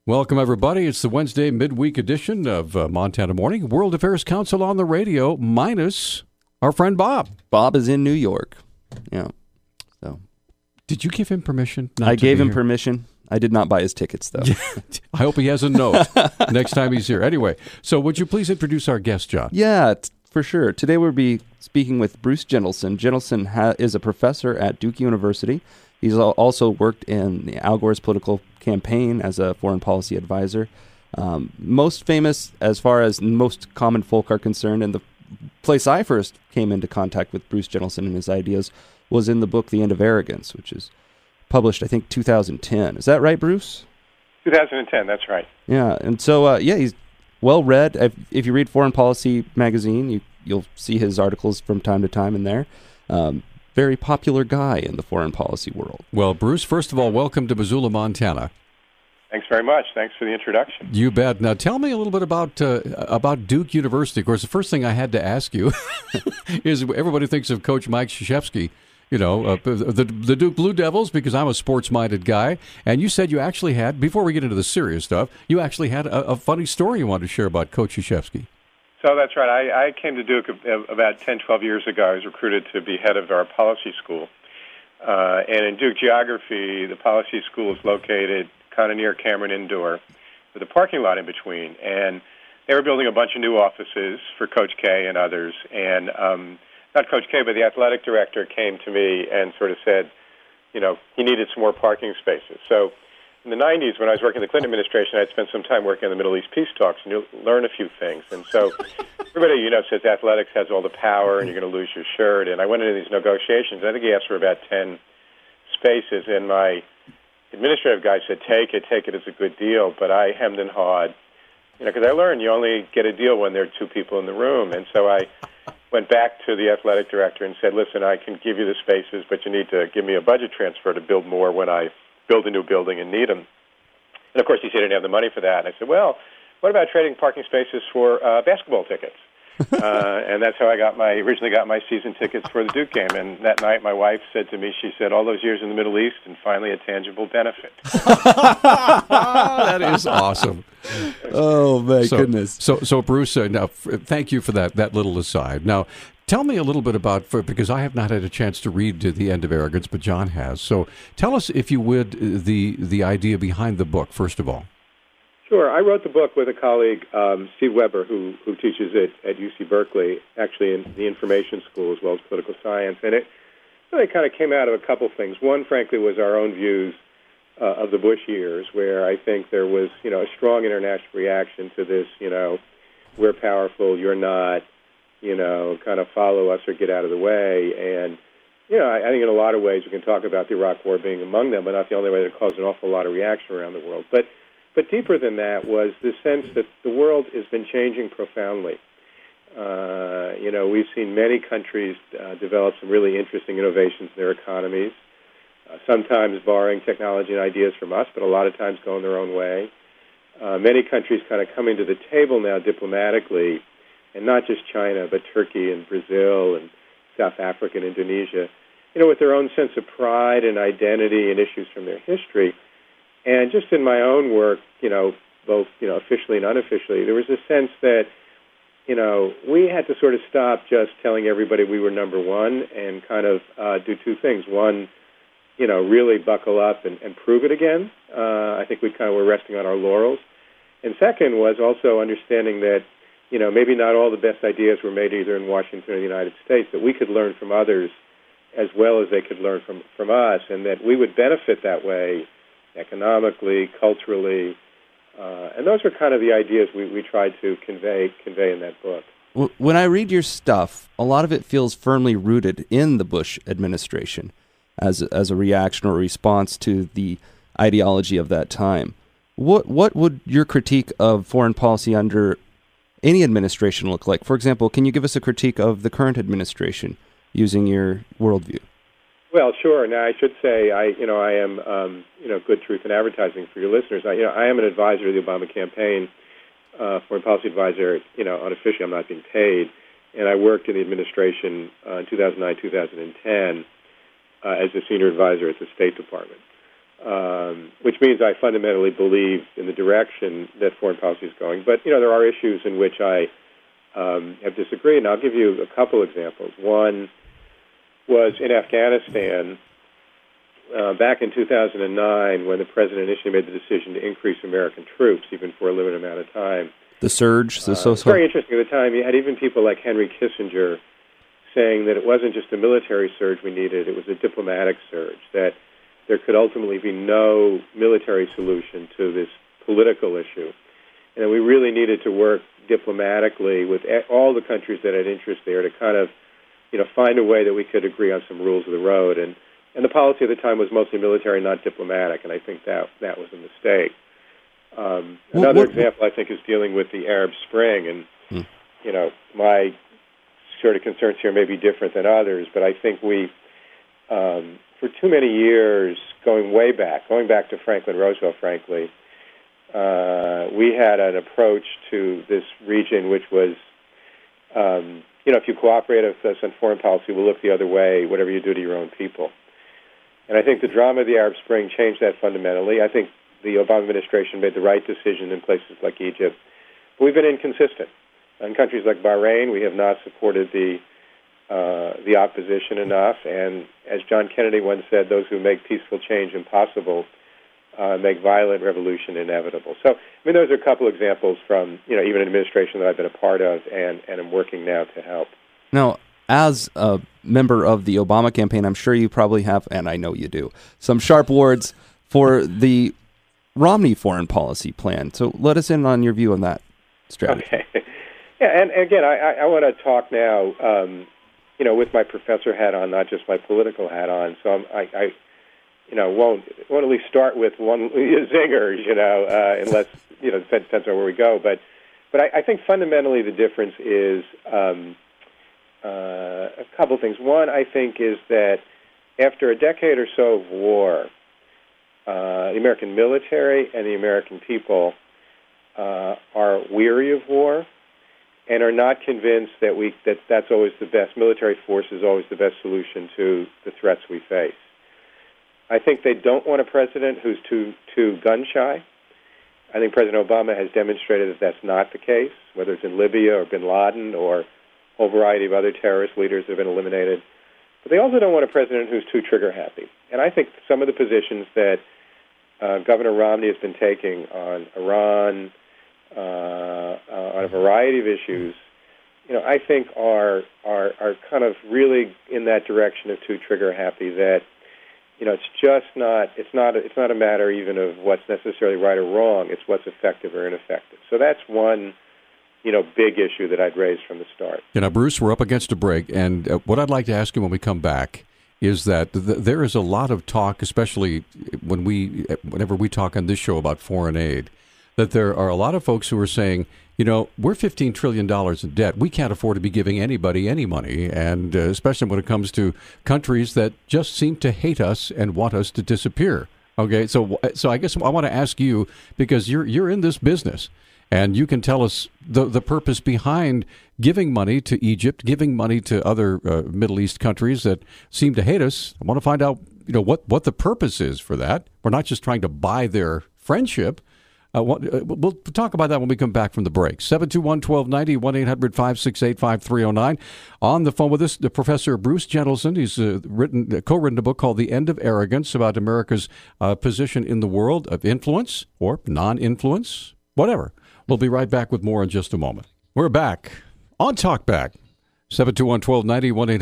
Welcome, everybody. It's the Wednesday midweek edition of Montana Morning. World Affairs Council on the radio, minus our friend Bob. Bob is in New York. Yeah. So, did you give him permission? I gave him permission. I did not buy his tickets, though. I hope he has a note next time he's here. Anyway, so would you please introduce our guest, John? Yeah, for sure. Today we'll be speaking with Bruce Jentleson. Jentleson is a professor at Duke University. He's also worked in Al Gore's political campaign as a foreign policy advisor. Most famous, as far as most common folk are concerned, and the place I first came into contact with Bruce Jentleson and his ideas was in the book The End of Arrogance, which is published, I think, 2010. Is that right, Bruce? 2010, that's right. Yeah, and so, he's well-read. If you read Foreign Policy magazine, you'll see his articles from time to time in there. Very popular guy in the foreign policy world. Well, Bruce, first of all, welcome to Missoula, Montana. Thanks very much. Thanks for the introduction. You bet. Now, tell me a little bit about Duke University. Of course, the first thing I had to ask you is everybody thinks of Coach Mike Krzyzewski, the Duke Blue Devils, because I'm a sports-minded guy. And you said you actually had, before we get into the serious stuff, you actually had a funny story you wanted to share about Coach Krzyzewski. So that's right. I came to Duke about 10, 12 years ago. I was recruited to be head of our policy school. And in Duke geography, the policy school is located kind of near Cameron Indoor with a parking lot in between. And they were building a bunch of new offices for Coach K and others. And not Coach K, but the athletic director came to me and sort of said, he needed some more parking spaces. So in the 90s, when I was working in the Clinton administration, I'd spent some time working on the Middle East peace talks, and you'll learn a few things. And so everybody, says athletics has all the power and you're going to lose your shirt. And I went into these negotiations. I think he asked for about 10 spaces, and my administrative guy said, take it as a good deal. But I hemmed and hawed, because I learned you only get a deal when there are two people in the room. And so I went back to the athletic director and said, listen, I can give you the spaces, but you need to give me a budget transfer to build more when I build a new building and need them. And, of course, he said he didn't have the money for that. And I said, well, what about trading parking spaces for basketball tickets? And that's how I originally got my season tickets for the Duke game. And that night my wife said to me, she said, all those years in the Middle East and finally a tangible benefit. That is awesome. Oh, my goodness. So Bruce, now, thank you for that little aside. Now, tell me a little bit about, because I have not had a chance to read The End of Arrogance, but John has. So tell us, if you would, the idea behind the book, first of all. Sure. I wrote the book with a colleague, Steve Weber, who teaches it at UC Berkeley, actually in the information school as well as political science. And it really kind of came out of a couple things. One, frankly, was our own views of the Bush years, where I think there was, a strong international reaction to this, we're powerful, you're not, kind of follow us or get out of the way. And, I think in a lot of ways we can talk about the Iraq War being among them, but not the only way that caused an awful lot of reaction around the world. But deeper than that was the sense that the world has been changing profoundly. We've seen many countries develop some really interesting innovations in their economies, sometimes borrowing technology and ideas from us, but a lot of times going their own way. Many countries kind of coming to the table now diplomatically, and not just China, but Turkey and Brazil and South Africa and Indonesia, with their own sense of pride and identity and issues from their history. And just in my own work, both, officially and unofficially, there was a sense that, we had to sort of stop just telling everybody we were number one and kind of do two things. One, really buckle up and prove it again. I think we kind of were resting on our laurels. And second was also understanding that, maybe not all the best ideas were made either in Washington or the United States, that we could learn from others as well as they could learn from us, and that we would benefit that way economically, culturally, and those are kind of the ideas we tried to convey in that book. When I read your stuff, a lot of it feels firmly rooted in the Bush administration as a reaction or response to the ideology of that time. What would your critique of foreign policy under any administration look like? For example, can you give us a critique of the current administration using your worldview? Well, sure. Now, I should say, I am, Good Truth in Advertising for your listeners. I am an advisor to the Obama campaign, foreign policy advisor. Unofficially, I'm not being paid, and I worked in the administration in 2009, 2010 as a senior advisor at the State Department. which means I fundamentally believe in the direction that foreign policy is going. But, there are issues in which I have disagreed, and I'll give you a couple examples. One was in Afghanistan back in 2009 when the president initially made the decision to increase American troops, even for a limited amount of time. The surge, It's very interesting. At the time, you had even people like Henry Kissinger saying that it wasn't just a military surge we needed, it was a diplomatic surge, that there could ultimately be no military solution to this political issue. And we really needed to work diplomatically with all the countries that had interest there to kind of, find a way that we could agree on some rules of the road. And the policy at the time was mostly military, not diplomatic, and I think that was a mistake. Another example, I think, is dealing with the Arab Spring. And, my sort of concerns here may be different than others, but I think we, for too many years, going back to Franklin Roosevelt, frankly, we had an approach to this region which was, if you cooperate with us on foreign policy, we'll look the other way, whatever you do to your own people. And I think the drama of the Arab Spring changed that fundamentally. I think the Obama administration made the right decision in places like Egypt. But we've been inconsistent. In countries like Bahrain, we have not supported the opposition enough. And as John Kennedy once said, those who make peaceful change impossible make violent revolution inevitable. So, those are a couple examples from, even an administration that I've been a part of and am working now to help. Now, as a member of the Obama campaign, I'm sure you probably have, and I know you do, some sharp words for the Romney foreign policy plan. So let us in on your view on that strategy. Okay. Yeah, and again, I want to talk now, with my professor hat on, not just my political hat on. So I won't at least start with one zingers, unless it depends on where we go. But I think fundamentally the difference is a couple things. One, I think, is that after a decade or so of war, the American military and the American people are weary of war and are not convinced that that's always the best. Military force is always the best solution to the threats we face. I think they don't want a president who's too gun-shy. I think President Obama has demonstrated that that's not the case, whether it's in Libya or bin Laden or a whole variety of other terrorist leaders that have been eliminated. But they also don't want a president who's too trigger-happy. And I think some of the positions that Governor Romney has been taking on Iran, on a variety of issues, I think are kind of really in that direction of too trigger-happy. That it's not a matter even of what's necessarily right or wrong. It's what's effective or ineffective. So that's one big issue that I'd raise from the start. Bruce, we're up against a break, and what I'd like to ask you when we come back is that there is a lot of talk, especially whenever we talk on this show about foreign aid, that there are a lot of folks who are saying, we're $15 trillion in debt. We can't afford to be giving anybody any money, and especially when it comes to countries that just seem to hate us and want us to disappear. Okay, so I guess I want to ask you, because you're in this business, and you can tell us the purpose behind giving money to Egypt, giving money to other Middle East countries that seem to hate us. I want to find out, what the purpose is for that. We're not just trying to buy their friendship. We'll talk about that when we come back from the break. 721-1290, 1-800-568-5309. On the phone with us, the Professor Bruce Jentleson. He's co-written a book called The End of Arrogance, about America's position in the world of influence or non-influence, whatever. We'll be right back with more in just a moment. We're back on Talkback. 721-1290,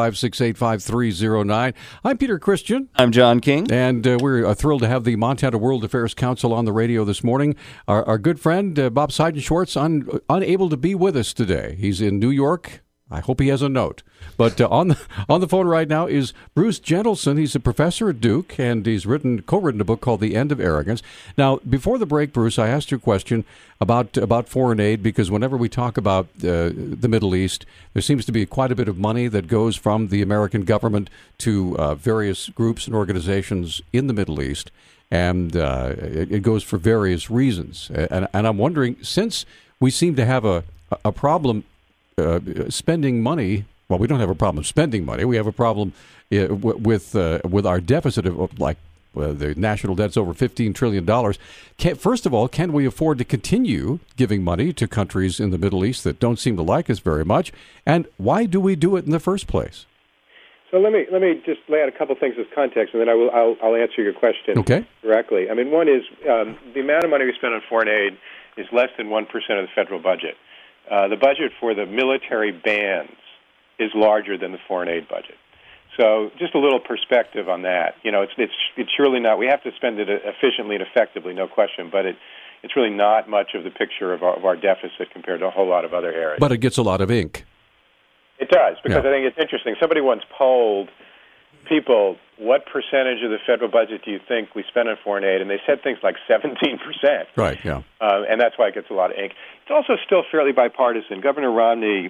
1-800-568-5309. I'm Peter Christian. I'm John King. And we're thrilled to have the Montana World Affairs Council on the radio this morning. Our good friend, Bob Seidenschwartz, unable to be with us today. He's in New York. I hope he has a note. But on the phone right now is Bruce Jentleson. He's a professor at Duke, and he's co-written a book called The End of Arrogance. Now, before the break, Bruce, I asked you a question about foreign aid, because whenever we talk about the Middle East, there seems to be quite a bit of money that goes from the American government to various groups and organizations in the Middle East, and it goes for various reasons. And I'm wondering, since we seem to have a problem spending money. Well, we don't have a problem spending money. We have a problem with our deficit of like The national debt's over $15 trillion. First of all, can we afford to continue giving money to countries in the Middle East that don't seem to like us very much? And why do we do it in the first place? So let me just lay out a couple things as context, and then I'll answer your question directly. I mean, one is the amount of money we spend on foreign aid is less than 1% of the federal budget. The budget for the military bands is larger than the foreign aid budget. So just a little perspective on that. You know, it's surely not. We have to spend it efficiently and effectively, no question. But it's really not much of the picture of our deficit compared to a whole lot of other areas. But it gets a lot of ink. It does, because I think it's interesting. Somebody once polled people, what percentage of the federal budget do you think we spend on foreign aid? And they said things like 17%. Right, yeah. And that's why it gets a lot of ink. It's also still fairly bipartisan. Governor Romney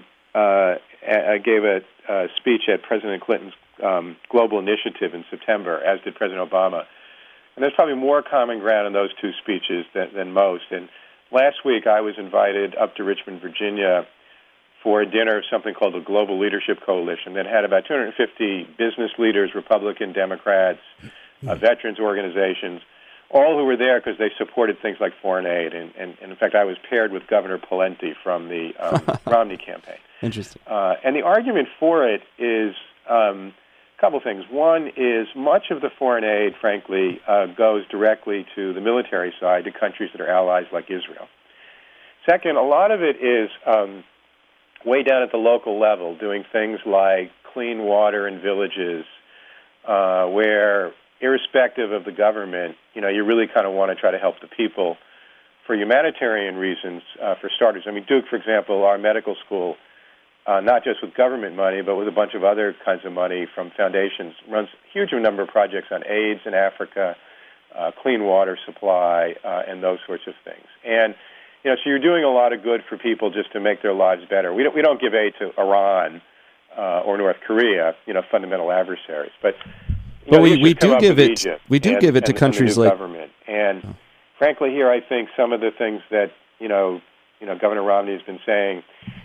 gave a speech at President Clinton's Global Initiative in September, as did President Obama. And there's probably more common ground in those two speeches than most. And last week I was invited up to Richmond, Virginia for a dinner of something called the Global Leadership Coalition that had about 250 business leaders, Republican, Democrats, veterans organizations, all who were there because they supported things like foreign aid. And in fact, I was paired with Governor Pawlenty from the Romney campaign. Interesting. And the argument for it is a couple things. One is much of the foreign aid, frankly, goes directly to the military side, to countries that are allies like Israel. Second, a lot of it is way down at the local level, doing things like clean water in villages, where, irrespective of the government, you know, you really kind of want to try to help the people for humanitarian reasons, for starters. I mean, Duke, for example, our medical school, not just with government money, but with a bunch of other kinds of money from foundations, runs a huge number of projects on AIDS in Africa, clean water supply, and those sorts of things. And you know, so you're doing a lot of good for people just to make their lives better. We don't give aid to Iran or North Korea, you know, fundamental adversaries. But we do give it. We do give it to countries like government. And frankly, here I think some of the things that you know Governor Romney has been saying.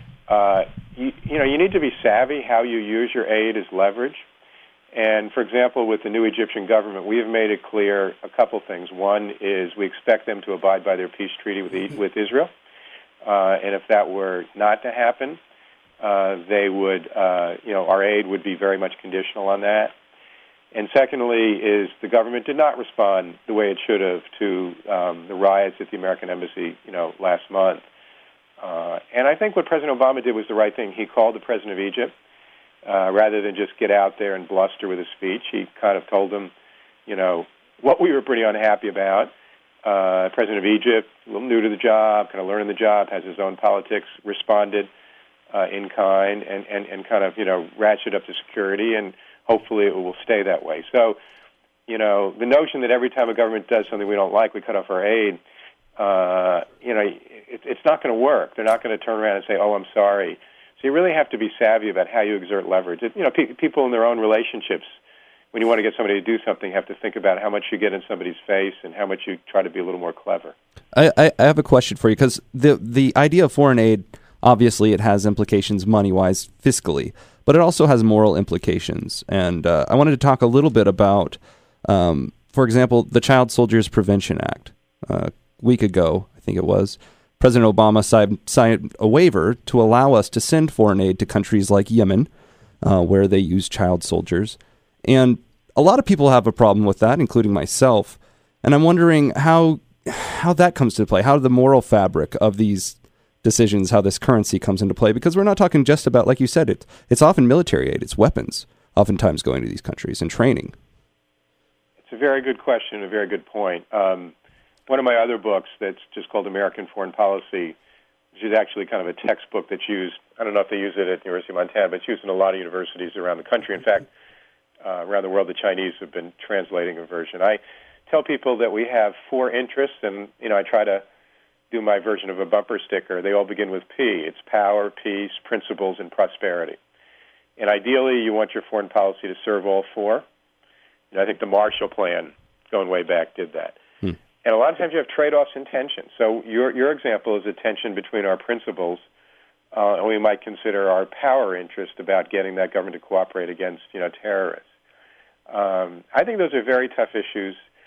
You need to be savvy how you use your aid as leverage. And, for example, with the new Egyptian government, we have made it clear a couple things. One is we expect them to abide by their peace treaty with Israel. And if that were not to happen, they would, our aid would be very much conditional on that. And secondly is the government did not respond the way it should have to the riots at the American Embassy, last month. And I think what President Obama did was the right thing. He called the President of Egypt. Rather than just get out there and bluster with a speech, he kind of told them, what we were pretty unhappy about. President of Egypt, a little new to the job, kind of learning the job, has his own politics, responded in kind and kind of, ratchet up the security, and hopefully it will stay that way. So, the notion that every time a government does something we don't like, we cut off our aid, it's not going to work. They're not going to turn around and say, oh, I'm sorry. So you really have to be savvy about how you exert leverage. People in their own relationships, when you want to get somebody to do something, have to think about how much you get in somebody's face and how much you try to be a little more clever. I have a question for you, because the idea of foreign aid, obviously it has implications money-wise, fiscally, but it also has moral implications. And I wanted to talk a little bit about, for example, the Child Soldiers Prevention Act. A week ago, I think it was, President Obama signed a waiver to allow us to send foreign aid to countries like Yemen, where they use child soldiers. And a lot of people have a problem with that, including myself. And I'm wondering how that comes to play, how the moral fabric of these decisions, how this currency comes into play, because we're not talking just about, like you said, it's often military aid, it's weapons, oftentimes going to these countries, and training. It's a very good question, a very good point. One of my other books that's just called American Foreign Policy, which is actually kind of a textbook that's used, I don't know if they use it at the University of Montana, but it's used in a lot of universities around the country. In fact, around the world, the Chinese have been translating a version. I tell people that we have 4 interests, and I try to do my version of a bumper sticker. They all begin with P. It's power, peace, principles, and prosperity. And ideally, you want your foreign policy to serve all 4. I think the Marshall Plan, going way back, did that. And a lot of times you have trade-offs in tension. So your example is a tension between our principles, and we might consider our power interest about getting that government to cooperate against, terrorists. I think those are very tough issues.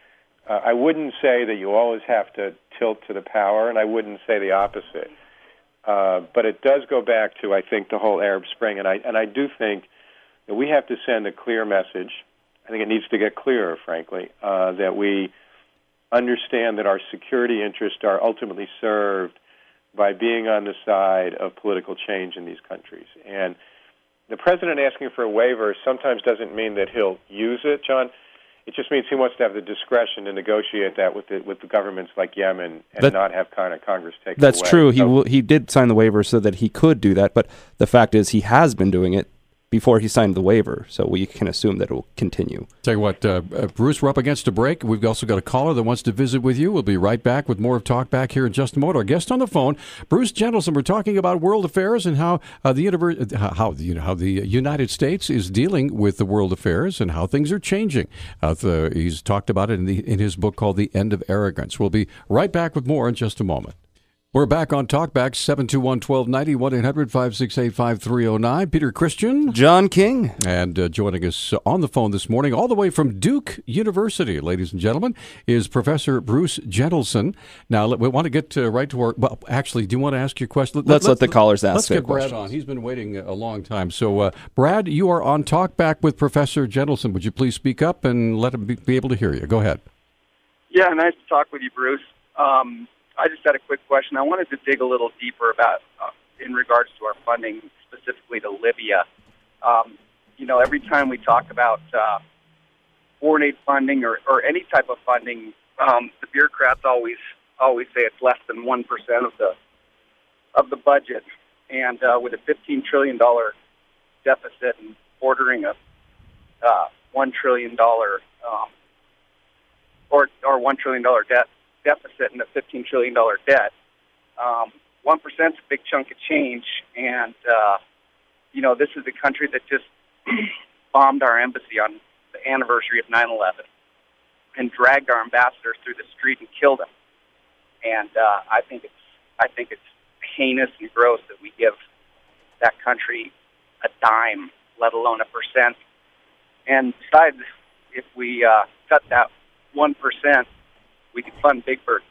I wouldn't say that you always have to tilt to the power, and I wouldn't say the opposite. But it does go back to, I think, the whole Arab Spring, and I do think that we have to send a clear message. I think it needs to get clearer, frankly, that we understand that our security interests are ultimately served by being on the side of political change in these countries. And the president asking for a waiver sometimes doesn't mean that he'll use it, John. It just means he wants to have the discretion to negotiate that with the governments like Yemen and not have kind of Congress take it away. That's true. He did sign the waiver so that he could do that, but the fact is he has been doing it before he signed the waiver, so we can assume that it will continue. Tell you what, Bruce, we're up against a break. We've also got a caller that wants to visit with you. We'll be right back with more of Talk Back here in just a moment. Our guest on the phone, Bruce Jentleson. We're talking about world affairs and how the United States is dealing with the world affairs and how things are changing. He's talked about it in his book called The End of Arrogance. We'll be right back with more in just a moment. We're back on Talkback, 721-1290, 1-800-568-5309. Peter Christian. John King. And joining us on the phone this morning, all the way from Duke University, ladies and gentlemen, is Professor Bruce Jentleson. Now, we want to get right to our... Well, actually, do you want to ask your question? Let's let the callers ask their questions. Let's get Brad on. He's been waiting a long time. So, Brad, you are on Talkback with Professor Jentleson. Would you please speak up and let him be able to hear you? Go ahead. Yeah, nice to talk with you, Bruce. I just had a quick question. I wanted to dig a little deeper about, in regards to our funding, specifically to Libya. Every time we talk about foreign aid funding or any type of funding, the bureaucrats always say it's less than 1% of the budget. And with a $15 trillion deficit and ordering a $1 trillion or $1 trillion deficit and a $15 trillion debt, 1% is a big chunk of change. And, this is a country that just bombed our embassy on the anniversary of 9/11 and dragged our ambassadors through the street and killed them. And I think it's heinous and gross that we give that country a dime, let alone a percent. And besides, if we cut that 1%, we could fund Big Bird.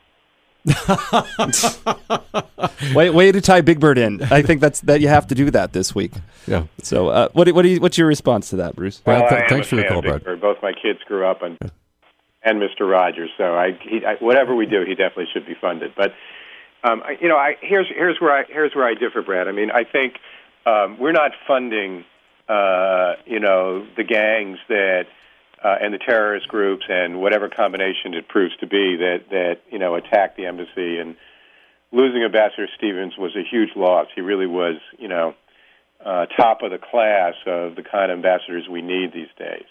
Way to tie Big Bird in. I think that you have to do that this week. Yeah. So, what's your response to that, Bruce? Well, thanks for your call, Brad. Both my kids grew up on and Mr. Rogers, so whatever we do, he definitely should be funded. But here's where I differ, Brad. I mean, I think we're not funding the gangs that and the terrorist groups and whatever combination it proves to be that attacked the embassy. And losing Ambassador Stevens was a huge loss. He really was top of the class of the kind of ambassadors we need these days.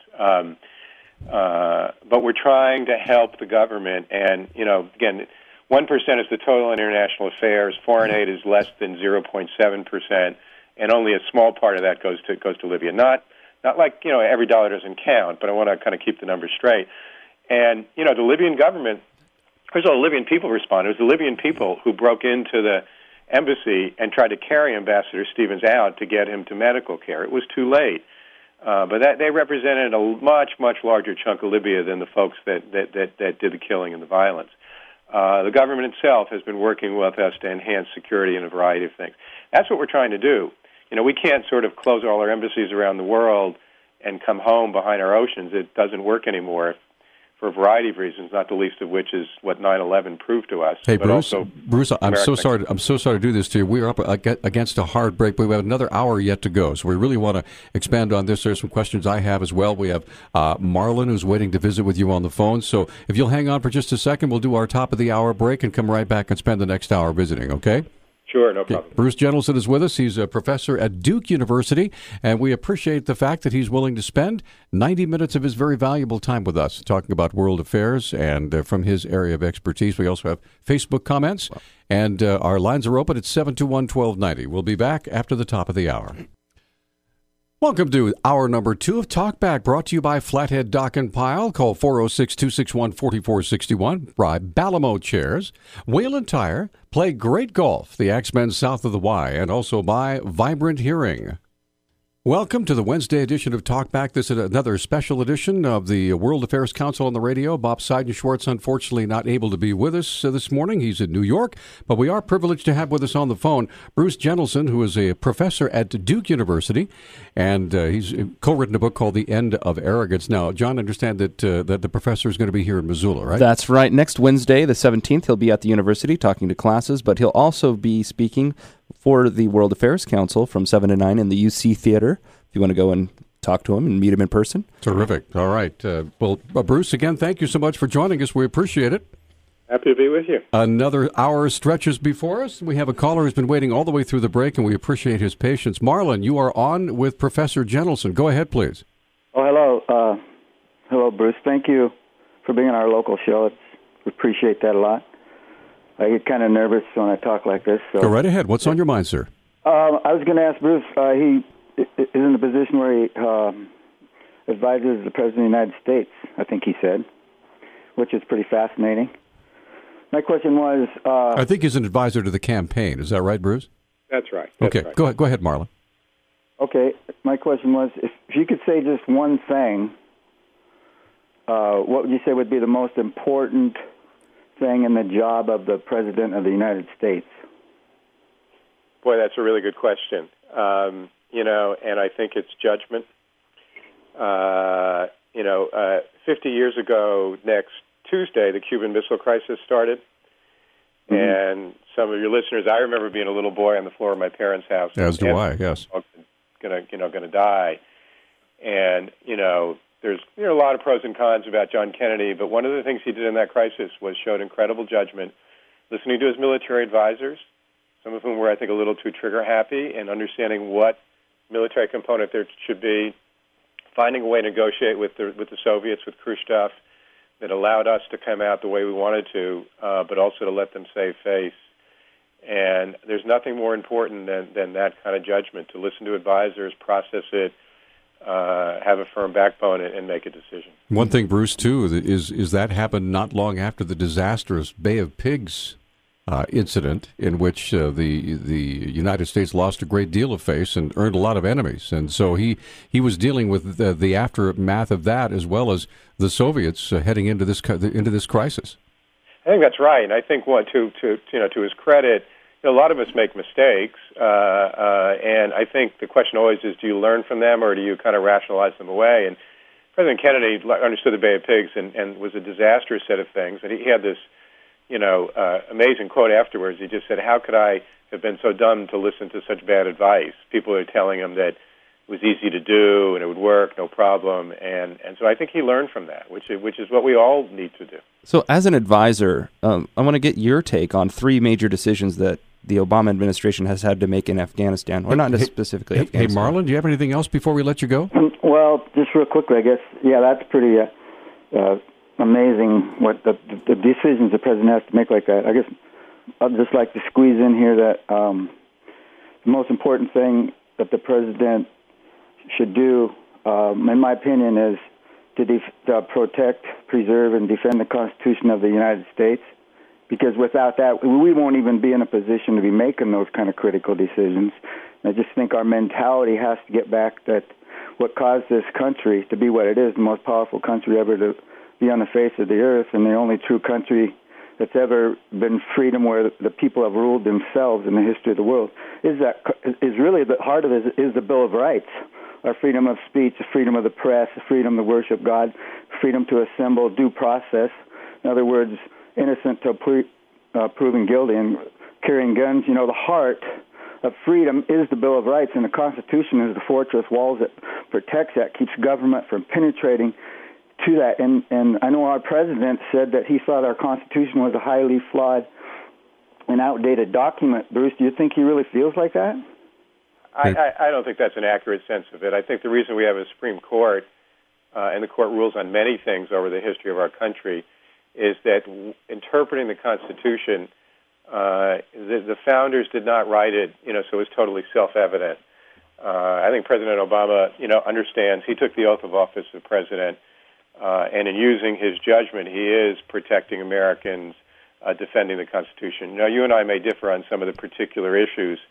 But we're trying to help the government, and again, 1% is the total in international affairs. Foreign aid is less than 0.7%, and only a small part of that goes to Libya. Not like every dollar doesn't count, but I want to kind of keep the numbers straight. And the Libyan government, first of all, the Libyan people responded. It was the Libyan people who broke into the embassy and tried to carry Ambassador Stevens out to get him to medical care. It was too late. But they represented a much, much larger chunk of Libya than the folks that did the killing and the violence. The government itself has been working with us to enhance security in a variety of things. That's what we're trying to do. We can't sort of close all our embassies around the world and come home behind our oceans. It doesn't work anymore for a variety of reasons, not the least of which is what 9/11 proved to us. Hey, Bruce, I'm so sorry to do this to you. We're up against a hard break, but we have another hour yet to go. So we really want to expand on this. There's some questions I have as well. We have Marlon, who's waiting to visit with you on the phone. So if you'll hang on for just a second, we'll do our top of the hour break and come right back and spend the next hour visiting, okay? Sure, no problem. Bruce Jentleson is with us. He's a professor at Duke University, and we appreciate the fact that he's willing to spend 90 minutes of his very valuable time with us talking about world affairs and from his area of expertise. We also have Facebook comments, and our lines are open at 721-1290. We'll be back after the top of the hour. Welcome to hour number 2 of Talkback, brought to you by Flathead Dock and Pile. Call 406-261-4461. Buy Balamo Chairs, Whalen Tire, play great golf, the Axemen south of the Y, and also buy Vibrant Hearing. Welcome to the Wednesday edition of Talkback. This is another special edition of the World Affairs Council on the radio. Bob Seidenschwartz, unfortunately, not able to be with us this morning. He's in New York, but we are privileged to have with us on the phone Bruce Jentleson, who is a professor at Duke University, and he's co-written a book called The End of Arrogance. Now, John, I understand that the professor is going to be here in Missoula, right? That's right. Next Wednesday, the 17th, he'll be at the university talking to classes, but he'll also be speaking for the World Affairs Council from 7 to 9 in the UC Theater, if you want to go and talk to him and meet him in person. Terrific. All right. Bruce, again, thank you so much for joining us. We appreciate it. Happy to be with you. Another hour stretches before us. We have a caller who's been waiting all the way through the break, and we appreciate his patience. Marlon, you are on with Professor Jentleson. Go ahead, please. Oh, hello. Hello, Bruce. Thank you for being on our local show. We appreciate that a lot. I get kind of nervous when I talk like this. So. Go right ahead. What's on your mind, sir? I was going to ask Bruce, he is in the position where he advises the President of the United States, I think he said, which is pretty fascinating. My question was... I think he's an advisor to the campaign. Is that right, Bruce? That's right. Okay, right. Go ahead, Marlon. Okay, my question was, if you could say just one thing, what would you say would be the most important thing in the job of the President of the United States? Boy, that's a really good question. And I think it's judgment. 50 years ago next Tuesday, the Cuban Missile Crisis started. Mm-hmm. And some of your listeners, I remember being a little boy on the floor of my parents' house. As do I, yes. Gonna die. And, there's a lot of pros and cons about John Kennedy, but one of the things he did in that crisis was showed incredible judgment, listening to his military advisors, some of whom were, I think, a little too trigger-happy, and understanding what military component there should be, finding a way to negotiate with the Soviets, with Khrushchev, that allowed us to come out the way we wanted to, but also to let them save face. And there's nothing more important than that kind of judgment, to listen to advisors, process it, have a firm backbone, and make a decision. One thing, Bruce, too, is that happened not long after the disastrous Bay of Pigs incident, in which the United States lost a great deal of face and earned a lot of enemies. And so he was dealing with the aftermath of that, as well as the Soviets heading into this crisis. I think that's right, and I think to his credit, a lot of us make mistakes, and I think the question always is, do you learn from them, or do you kind of rationalize them away? And President Kennedy understood the Bay of Pigs and was a disastrous set of things, and he had this amazing quote afterwards. He just said, "How could I have been so dumb to listen to such bad advice?" People are telling him that it was easy to do and it would work, no problem. And so I think he learned from that, which is what we all need to do. So as an advisor, I want to get your take on three major decisions that the Obama administration has had to make in Afghanistan, or not specifically Afghanistan. Hey, Marlon, do you have anything else before we let you go? Well, just real quickly, I guess, that's pretty amazing what the decisions the president has to make like that. I guess I'd just like to squeeze in here that the most important thing that the president should do, in my opinion, is to protect, preserve, and defend the Constitution of the United States. Because without that, we won't even be in a position to be making those kind of critical decisions. I just think our mentality has to get back that what caused this country to be what it is, the most powerful country ever to be on the face of the earth, and the only true country that's ever been freedom where the people have ruled themselves in the history of the world, is really the heart of it is the Bill of Rights. Our freedom of speech, the freedom of the press, the freedom to worship God, freedom to assemble, due process. In other words, innocent till proven guilty, and carrying guns. The heart of freedom is the Bill of Rights, and the Constitution is the fortress walls that protects that, keeps government from penetrating to that. And I know our president said that he thought our Constitution was a highly flawed and outdated document. Bruce, do you think he really feels like that? I don't think that's an accurate sense of it. I think the reason we have a Supreme Court, and the court rules on many things over the history of our country, is that interpreting the Constitution, the founders did not write it, so it's totally self-evident. I think President Obama, understands. He took the oath of office as president, and in using his judgment, he is protecting Americans, defending the Constitution. Now, you and I may differ on some of the particular issues,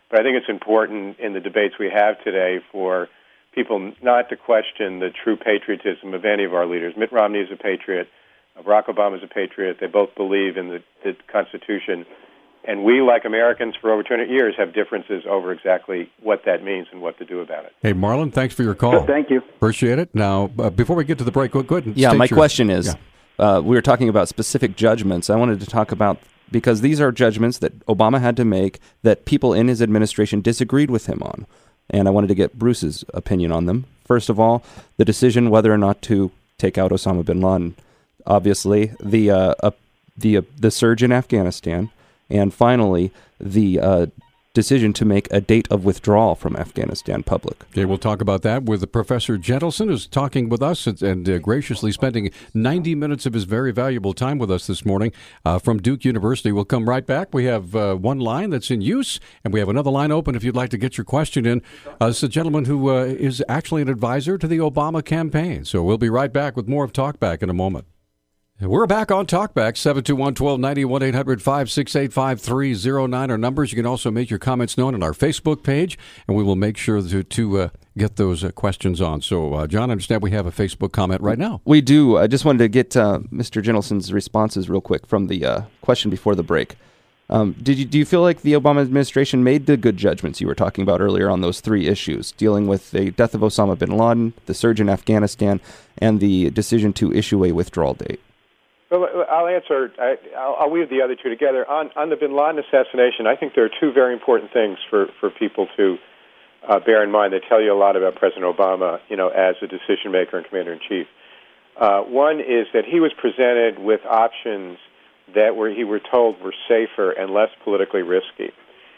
But I think it's important in the debates we have today for people not to question the true patriotism of any of our leaders. Mitt Romney is a patriot. Barack Obama is a patriot. They both believe in the Constitution. And we, like Americans for over 200 years, have differences over exactly what that means and what to do about it. Hey, Marlon, thanks for your call. Thank you. Appreciate it. Now, before we get to the break, go ahead and Yeah, state my your- question is, Yeah. we were talking about specific judgments. I wanted to talk about, because these are judgments that Obama had to make that people in his administration disagreed with him on. And I wanted to get Bruce's opinion on them. First of all, the decision whether or not to take out Osama bin Laden. Obviously, the surge in Afghanistan. And finally, the decision to make a date of withdrawal from Afghanistan public. Okay, we'll talk about that with Professor Gentleson, who's talking with us and graciously spending 90 minutes of his very valuable time with us this morning from Duke University. We'll come right back. We have one line that's in use, and we have another line open if you'd like to get your question in. It's a gentleman who is actually an advisor to the Obama campaign. So we'll be right back with more of Talkback in a moment. We're back on Talkback, 721-1290, 1-800-568-5309 are numbers. You can also make your comments known on our Facebook page, and we will make sure to get those questions on. So, John, I understand we have a Facebook comment right now. We do. I just wanted to get Mr. Gentelson's responses real quick from the question before the break. Do you feel like the Obama administration made the good judgments you were talking about earlier on those three issues, dealing with the death of Osama bin Laden, the surge in Afghanistan, and the decision to issue a withdrawal date? Well, I'll answer. I'll weave the other two together. On the bin Laden assassination, I think there are two very important things for people to bear in mind that tell you a lot about President Obama, as a decision maker and commander-in-chief. One is that he was presented with options that he were told were safer and less politically risky.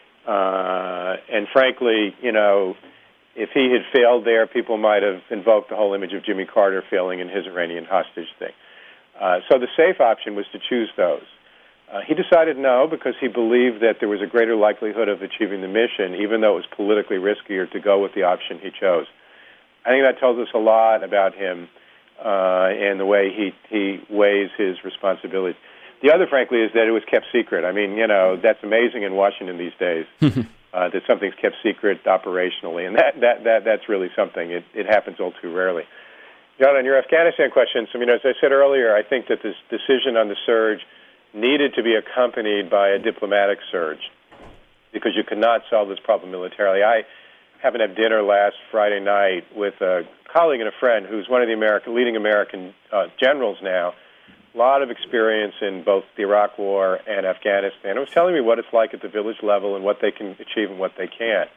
And frankly, if he had failed there, people might have invoked the whole image of Jimmy Carter failing in his Iranian hostage thing. So the safe option was to choose those. He decided no because he believed that there was a greater likelihood of achieving the mission, even though it was politically riskier to go with the option he chose. I think that tells us a lot about him and the way he weighs his responsibilities. The other, frankly, is that it was kept secret. I mean, that's amazing in Washington these days that something's kept secret operationally, and that's really something. It happens all too rarely. John, on your Afghanistan questions, as I said earlier, I think that this decision on the surge needed to be accompanied by a diplomatic surge because you could not solve this problem militarily. I happened to have dinner last Friday night with a colleague and a friend who's one of the leading American generals now, a lot of experience in both the Iraq War and Afghanistan. It was telling me what it's like at the village level and what they can achieve and what they can't.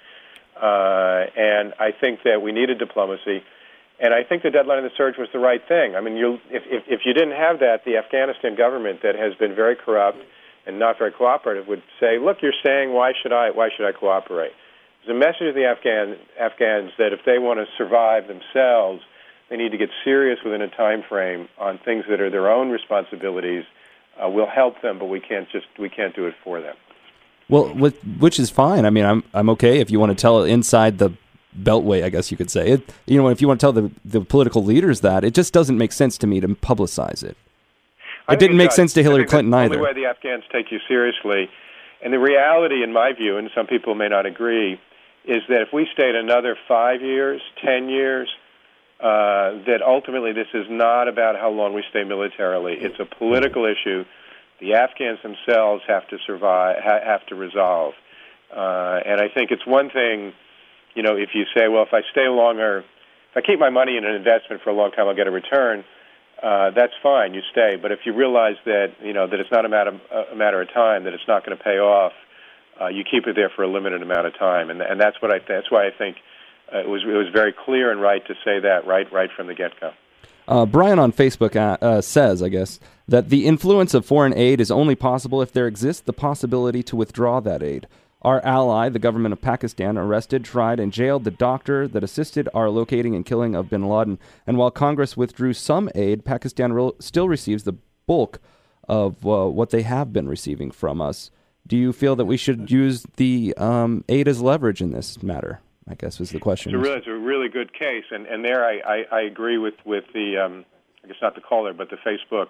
And I think that we needed diplomacy. And I think the deadline of the surge was the right thing. I mean, if you didn't have that, the Afghanistan government that has been very corrupt and not very cooperative would say, look, you're saying, why should I cooperate? There's a message to the Afghans that if they want to survive themselves, they need to get serious within a time frame on things that are their own responsibilities. We'll help them, but we can't do it for them. Well, which is fine. I mean, I'm okay if you want to tell it inside the Beltway, I guess you could say. If you want to tell the political leaders that, it just doesn't make sense to me to publicize it. It didn't make sense to Hillary Clinton either. The only way the Afghans take you seriously, and the reality, in my view, and some people may not agree, is that if we stayed another 5 years, 10 years, that ultimately this is not about how long we stay militarily. It's a political issue. The Afghans themselves have to survive, have to resolve. And I think it's one thing, if you say, well, if I stay longer, if I keep my money in an investment for a long time, I'll get a return. That's fine, you stay. But if you realize that that it's not a matter of time, that it's not going to pay off, you keep it there for a limited amount of time, and that's why I think it was very clear and right to say that right from the get-go. Brian on Facebook says, I guess, that the influence of foreign aid is only possible if there exists the possibility to withdraw that aid. Our ally, the government of Pakistan, arrested, tried, and jailed the doctor that assisted our locating and killing of bin Laden. And while Congress withdrew some aid, Pakistan still receives the bulk of what they have been receiving from us. Do you feel that we should use the aid as leverage in this matter? I guess was the question. It's a really good case, and there I agree with the I guess not the caller, but the Facebook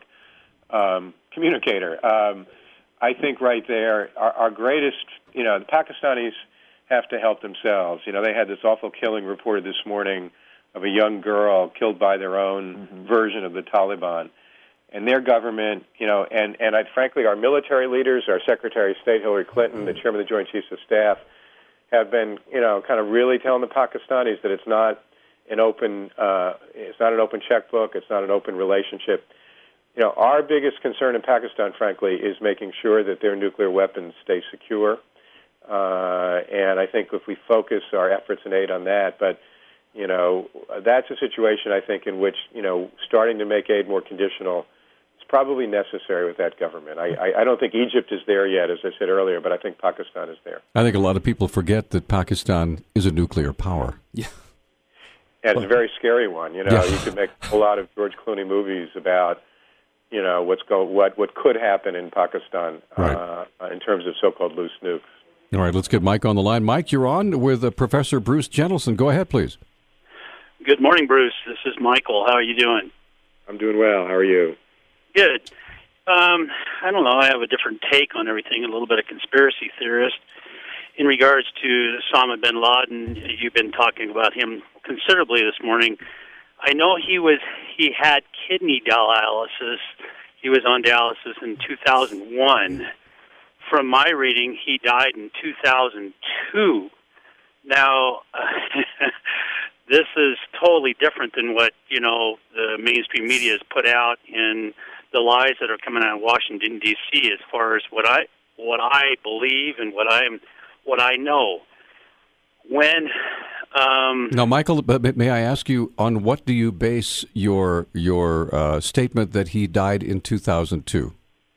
communicator. I think right there, our greatest, the Pakistanis have to help themselves. You know, they had this awful killing reported this morning of a young girl killed by their own version of the Taliban. And their government, you know, and frankly, our military leaders, our Secretary of State Hillary Clinton, the Chairman of the Joint Chiefs of Staff, have been, you know, kind of really telling the Pakistanis that it's not an open checkbook, it's not an open relationship. You know, our biggest concern in Pakistan, frankly, is making sure that their nuclear weapons stay secure. And I think if we focus our efforts and aid on that, but you know, that's a situation I think in which, you know, starting to make aid more conditional. Probably necessary with that government. I don't think Egypt is there yet, as I said earlier, but I think Pakistan is there. I think a lot of people forget that Pakistan is a nuclear power. Yeah. And it's a very scary one. You know, you could make a lot of George Clooney movies about, you know, what could happen in Pakistan in terms of so-called loose nukes. All right, let's get Mike on the line. Mike, you're on with Professor Bruce Jentleson. Go ahead, please. Good morning, Bruce. This is Michael. How are you doing? I'm doing well. How are you? Good. I don't know. I have a different take on everything, a little bit of conspiracy theorist. In regards to Osama bin Laden, you've been talking about him considerably this morning. I know he had kidney dialysis. He was on dialysis in 2001. From my reading, he died in 2002. Now, this is totally different than what, you know, the mainstream media has put out in the lies that are coming out of Washington, D.C. as far as what I believe and what I know. When now, Michael, may I ask you, on what do you base your statement that he died in 2002?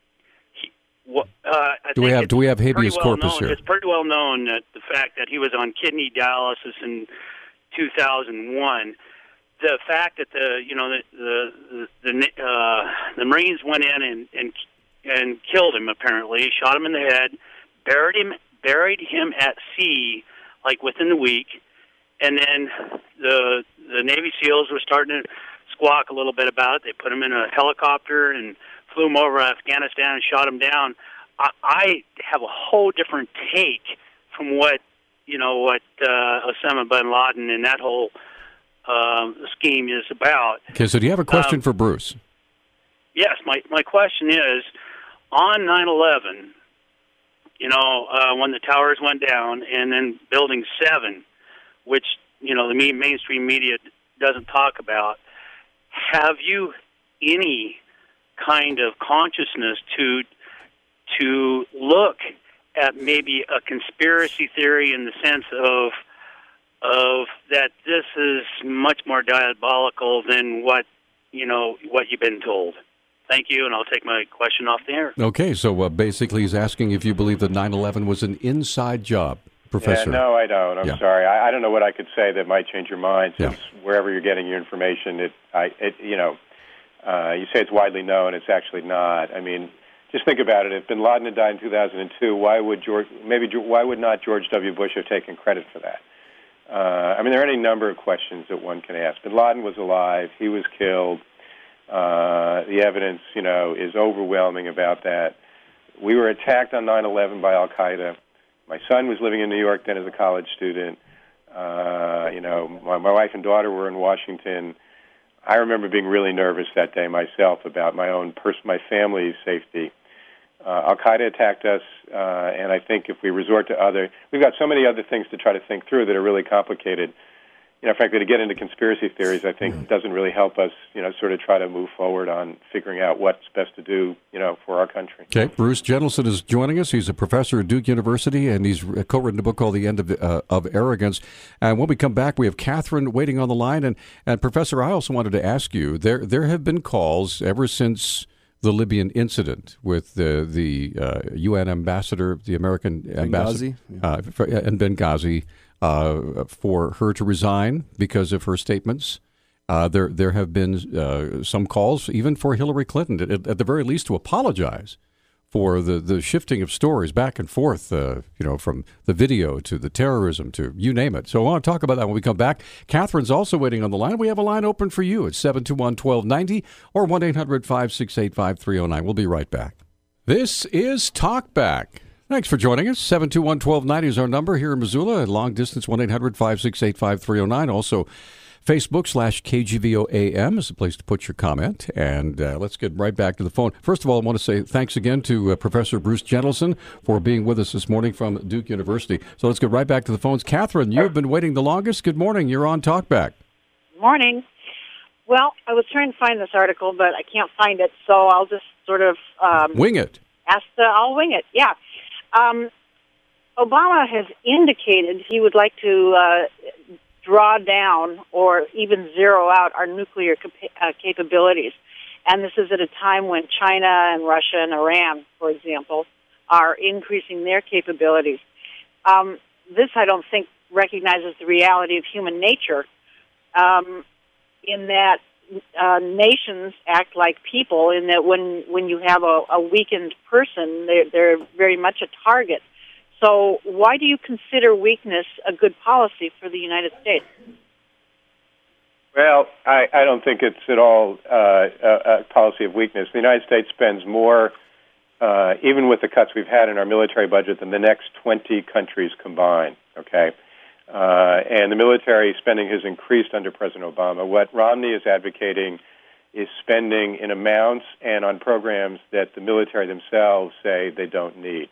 Do we have habeas corpus here? It's pretty well known that the fact that he was on kidney dialysis in 2001. The fact that the Marines went in and killed him, apparently shot him in the head, buried him at sea, like within the week, and then the Navy SEALs were starting to squawk a little bit about it. They put him in a helicopter and flew him over Afghanistan and shot him down. I have a whole different take from what Osama bin Laden and that whole scheme is about. Okay, so do you have a question for Bruce? Yes, my question is, on 9/11, you know, when the towers went down, and then Building 7, which, you know, the mainstream media doesn't talk about, have you any kind of consciousness to look at maybe a conspiracy theory in the sense of that this is much more diabolical than what you've been told? Thank you, and I'll take my question off the air. Okay, so basically he's asking if you believe that 9/11 was an inside job, Professor. Yeah, no, I don't. I'm sorry. I don't know what I could say that might change your mind, since wherever you're getting your information, you say it's widely known, it's actually not. I mean, just think about it. If bin Laden had died in 2002, why would not George W. Bush have taken credit for that? I mean, there are any number of questions that one can ask. Bin Laden was alive. He was killed. The evidence, is overwhelming about that. We were attacked on 9/11 by Al-Qaeda. My son was living in New York then as a college student. My wife and daughter were in Washington. I remember being really nervous that day myself about my family's safety. Al-Qaeda attacked us, and I think if we resort to we've got so many other things to try to think through that are really complicated. Frankly, to get into conspiracy theories, I think doesn't really help us, sort of try to move forward on figuring out what's best to do, for our country. Okay, Bruce Jentleson is joining us. He's a professor at Duke University, and he's co-written a book called The End of Arrogance. And when we come back, we have Catherine waiting on the line. And Professor, I also wanted to ask you, there have been calls ever since the Libyan incident with the UN ambassador, the American ambassador, in Benghazi, for her to resign because of her statements. There have been some calls, even for Hillary Clinton, at the very least, to apologize for the shifting of stories back and forth, from the video to the terrorism to you name it. So I want to talk about that when we come back. Catherine's also waiting on the line. We have a line open for you at 721-1290 or 1-800-568-5309. We'll be right back. This is Talkback. Thanks for joining us. 721-1290 is our number here in Missoula. Long distance, 1-800-568-5309. Also, Facebook/KGVOAM is the place to put your comment. And let's get right back to the phone. First of all, I want to say thanks again to Professor Bruce Gentleson for being with us this morning from Duke University. So let's get right back to the phones. Catherine, you've been waiting the longest. Good morning. You're on Talkback. Morning. Well, I was trying to find this article, but I can't find it, so I'll just sort of... wing it. I'll wing it, yeah. Obama has indicated he would like to draw down or even zero out our nuclear capabilities. And this is at a time when China and Russia and Iran, for example, are increasing their capabilities. This, I don't think, recognizes the reality of human nature, in that nations act like people, in that when you have a weakened person, they're very much a target. So why do you consider weakness a good policy for the United States? Well, I don't think it's at all a policy of weakness. The United States spends more, even with the cuts we've had in our military budget, than the next 20 countries combined, okay? And the military spending has increased under President Obama. What Romney is advocating is spending in amounts and on programs that the military themselves say they don't need.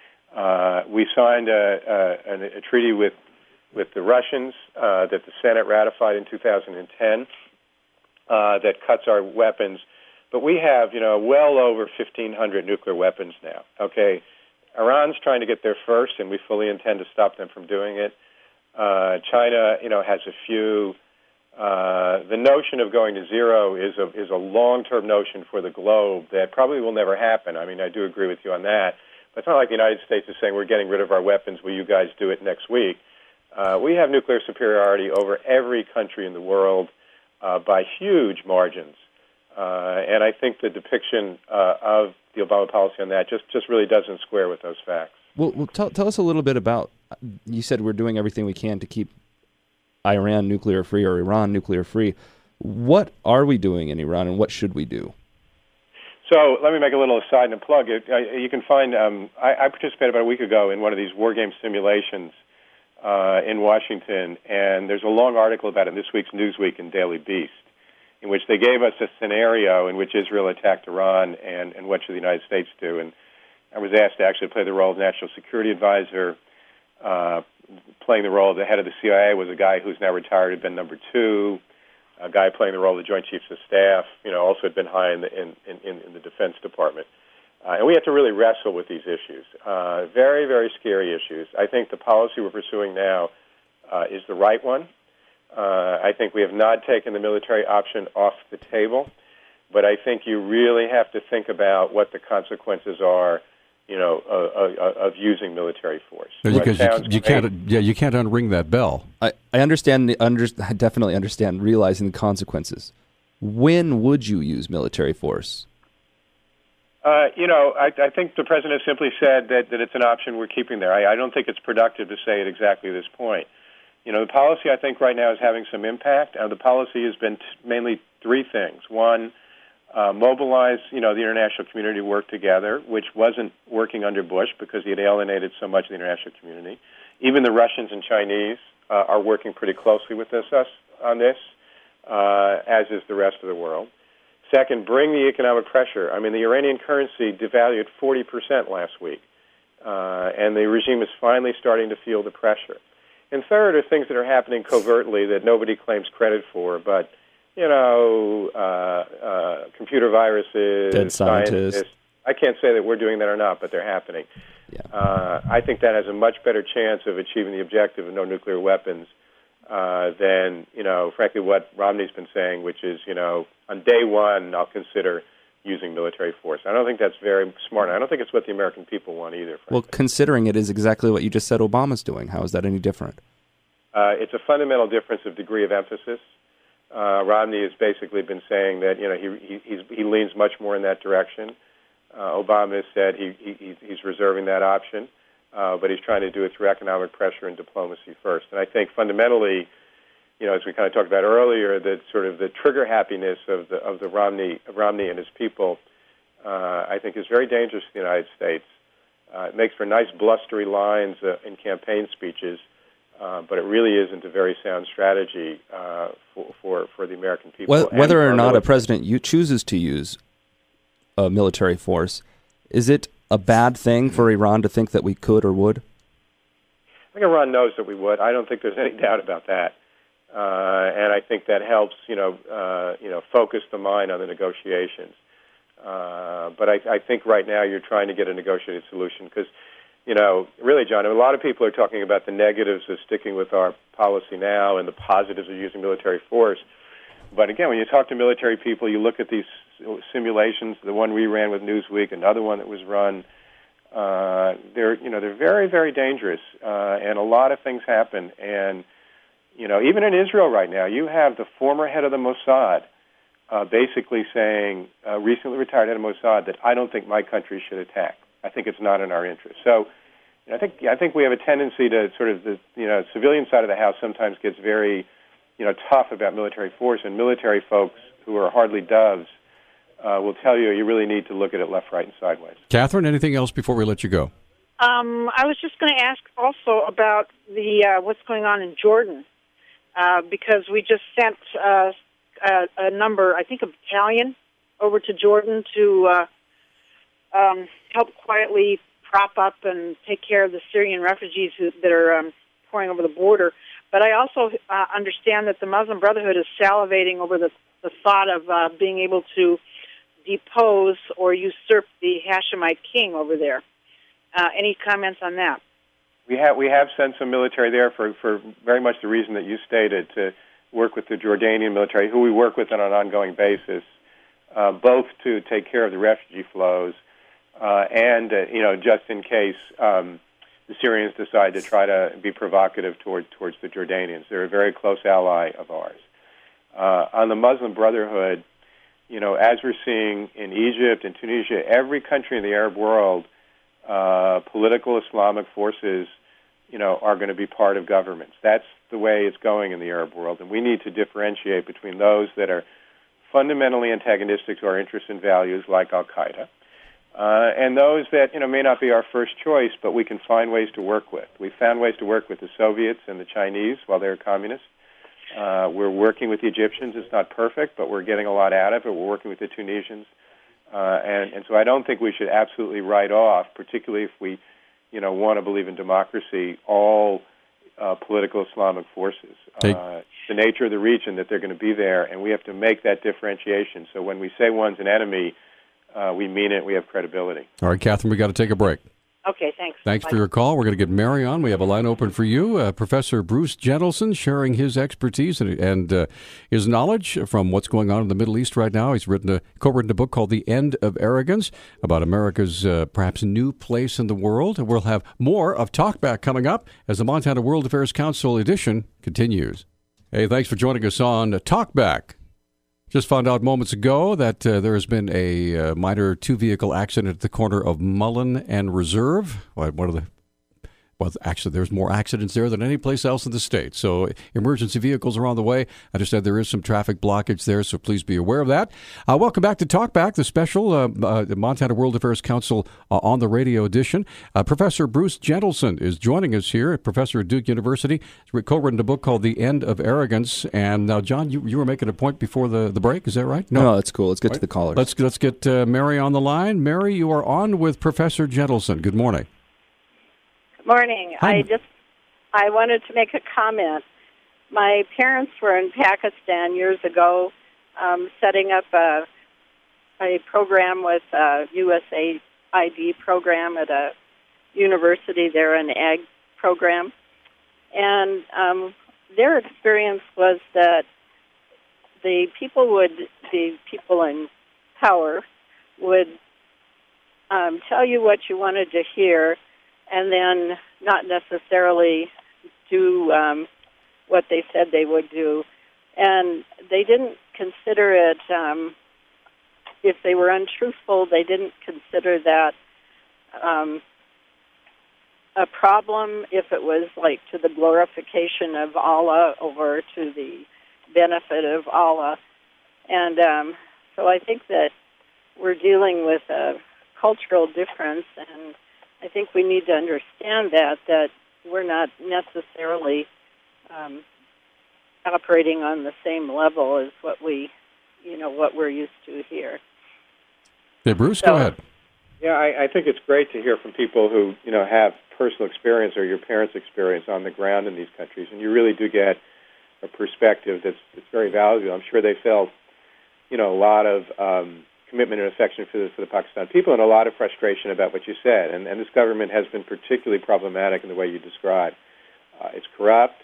We signed a treaty with the Russians that the Senate ratified in 2010 that cuts our weapons. But we have, well over 1,500 nuclear weapons now, okay? Iran's trying to get there first, and we fully intend to stop them from doing it. China, has a few. The notion of going to zero is a long-term notion for the globe that probably will never happen. I mean, I do agree with you on that. But it's not like the United States is saying we're getting rid of our weapons. Will you guys do it next week? We have nuclear superiority over every country in the world by huge margins. And I think the depiction of the Obama policy on that just really doesn't square with those facts. Well, tell us a little bit about, you said we're doing everything we can to keep Iran nuclear free or Iran nuclear free. What are we doing in Iran, and what should we do? So let me make a little aside and plug it. You can find, I participated about a week ago in one of these war game simulations in Washington, and there's a long article about it in this week's Newsweek and Daily Beast, in which they gave us a scenario in which Israel attacked Iran and what should the United States do. And I was asked to actually play the role of national security advisor. Playing the role of the head of the CIA was a guy who's now retired, had been number 2. A guy playing the role of the Joint Chiefs of Staff, also had been high in the Defense Department. And we have to really wrestle with these issues. Very, very scary issues. I think the policy we're pursuing now is the right one. I think we have not taken the military option off the table, but I think you really have to think about what the consequences are, of using military force. Because you can't unring that bell. I understand. I definitely understand realizing the consequences. When would you use military force? I think the president simply said that it's an option we're keeping there. I don't think it's productive to say at exactly this point. The policy I think right now is having some impact. The policy has been mainly 3 things. One, mobilize, the international community to work together, which wasn't working under Bush because he had alienated so much of the international community. Even the Russians and Chinese are working pretty closely with us on this, as is the rest of the world. Second, bring the economic pressure. I mean, the Iranian currency devalued 40% last week, and the regime is finally starting to feel the pressure. And third are things that are happening covertly that nobody claims credit for, but computer viruses, dead scientists. I can't say that we're doing that or not, but they're happening. Yeah. I think that has a much better chance of achieving the objective of no nuclear weapons than, frankly, what Romney's been saying, which is, on day one, I'll consider using military force. I don't think that's very smart. I don't think it's what the American people want either, frankly. Well, considering it is exactly what you just said Obama's doing. How is that any different? It's a fundamental difference of degree of emphasis. Romney has basically been saying that he leans much more in that direction. Obama has said he's reserving that option, but he's trying to do it through economic pressure and diplomacy first. And I think fundamentally, as we kind of talked about earlier, that sort of the trigger happiness of the Romney and his people, I think is very dangerous to the United States. It makes for nice blustery lines in campaign speeches, but it really isn't a very sound strategy for the American people. Whether or not a president chooses to use a military force, is it a bad thing for Iran to think that we could or would? I think Iran knows that we would. I don't think there's any doubt about that, and I think that helps, focus the mind on the negotiations. But I think right now you're trying to get a negotiated solution because, really, John, a lot of people are talking about the negatives of sticking with our policy now and the positives of using military force. But again, when you talk to military people, you look at these simulations, the one we ran with Newsweek, another one that was run. They're very, very dangerous, and a lot of things happen. And even in Israel right now, you have the former head of the Mossad basically saying, recently retired head of Mossad, that I don't think my country should attack. I think it's not in our interest. So I think we have a tendency to sort of the civilian side of the house sometimes gets very tough about military force, and military folks who are hardly doves will tell you really need to look at it left, right, and sideways. Catherine, anything else before we let you go? I was just going to ask also about the what's going on in Jordan, because we just sent a number, I think a battalion, over to Jordan to help quietly prop up and take care of the Syrian refugees that are pouring over the border. But I also understand that the Muslim Brotherhood is salivating over the thought of being able to depose or usurp the Hashemite king over there. Any comments on that? We have sent some military there for very much the reason that you stated, to work with the Jordanian military, who we work with on an ongoing basis, both to take care of the refugee flows and just in case the Syrians decide to try to be provocative towards the Jordanians. They're a very close ally of ours. On the Muslim Brotherhood, as we're seeing in Egypt and Tunisia, every country in the Arab world, political Islamic forces, are going to be part of governments. That's the way it's going in the Arab world, and we need to differentiate between those that are fundamentally antagonistic to our interests and values, like Al-Qaeda, and those that may not be our first choice, but we can find ways to work with. We found ways to work with the Soviets and the Chinese while they were communists. We're working with the Egyptians. It's not perfect, but we're getting a lot out of it. We're working with the Tunisians. And so I don't think we should absolutely write off, particularly if we want to believe in democracy, all political Islamic forces. The nature of the region that they're going to be there, and we have to make that differentiation. So when we say one's an enemy, we mean it. We have credibility. All right, Catherine, we got to take a break. Okay, thanks. Thanks for your call. We're going to get Mary on. We have a line open for you. Professor Bruce Gentleson sharing his expertise and his knowledge from what's going on in the Middle East right now. He's co-written a book called The End of Arrogance about America's perhaps new place in the world. And we'll have more of Talkback coming up as the Montana World Affairs Council edition continues. Hey, thanks for joining us on Talkback. Just found out moments ago that there has been a minor two-vehicle accident at the corner of Mullen and Reserve. Well, actually, there's more accidents there than any place else in the state. So emergency vehicles are on the way. I understand there is some traffic blockage there, so please be aware of that. Welcome back to Talkback, the special Montana World Affairs Council on the radio edition. Professor Bruce Gentleson is joining us here, professor at Duke University. He's co-written a book called The End of Arrogance. And now, John, you were making a point before the break. Is that right? No, that's cool. Let's get to the callers. Let's get Mary on the line. Mary, you are on with Professor Gentleson. Good morning. Morning. Hi. I wanted to make a comment. My parents were in Pakistan years ago, setting up a program with a USAID program at a university there, an ag program. And their experience was that the people in power would tell you what you wanted to hear, and then not necessarily do what they said they would do. And they didn't consider it, if they were untruthful, they didn't consider that a problem if it was like to the glorification of Allah or to the benefit of Allah. And so I think that we're dealing with a cultural difference, and I think we need to understand that we're not necessarily operating on the same level as what we're used to here. Hey, Bruce, go ahead. Yeah, I think it's great to hear from people who, have personal experience or your parents' experience on the ground in these countries, and you really do get a perspective that's very valuable. I'm sure they felt, a lot of commitment and affection for the Pakistan people and a lot of frustration about what you said. And this government has been particularly problematic in the way you described. It's corrupt,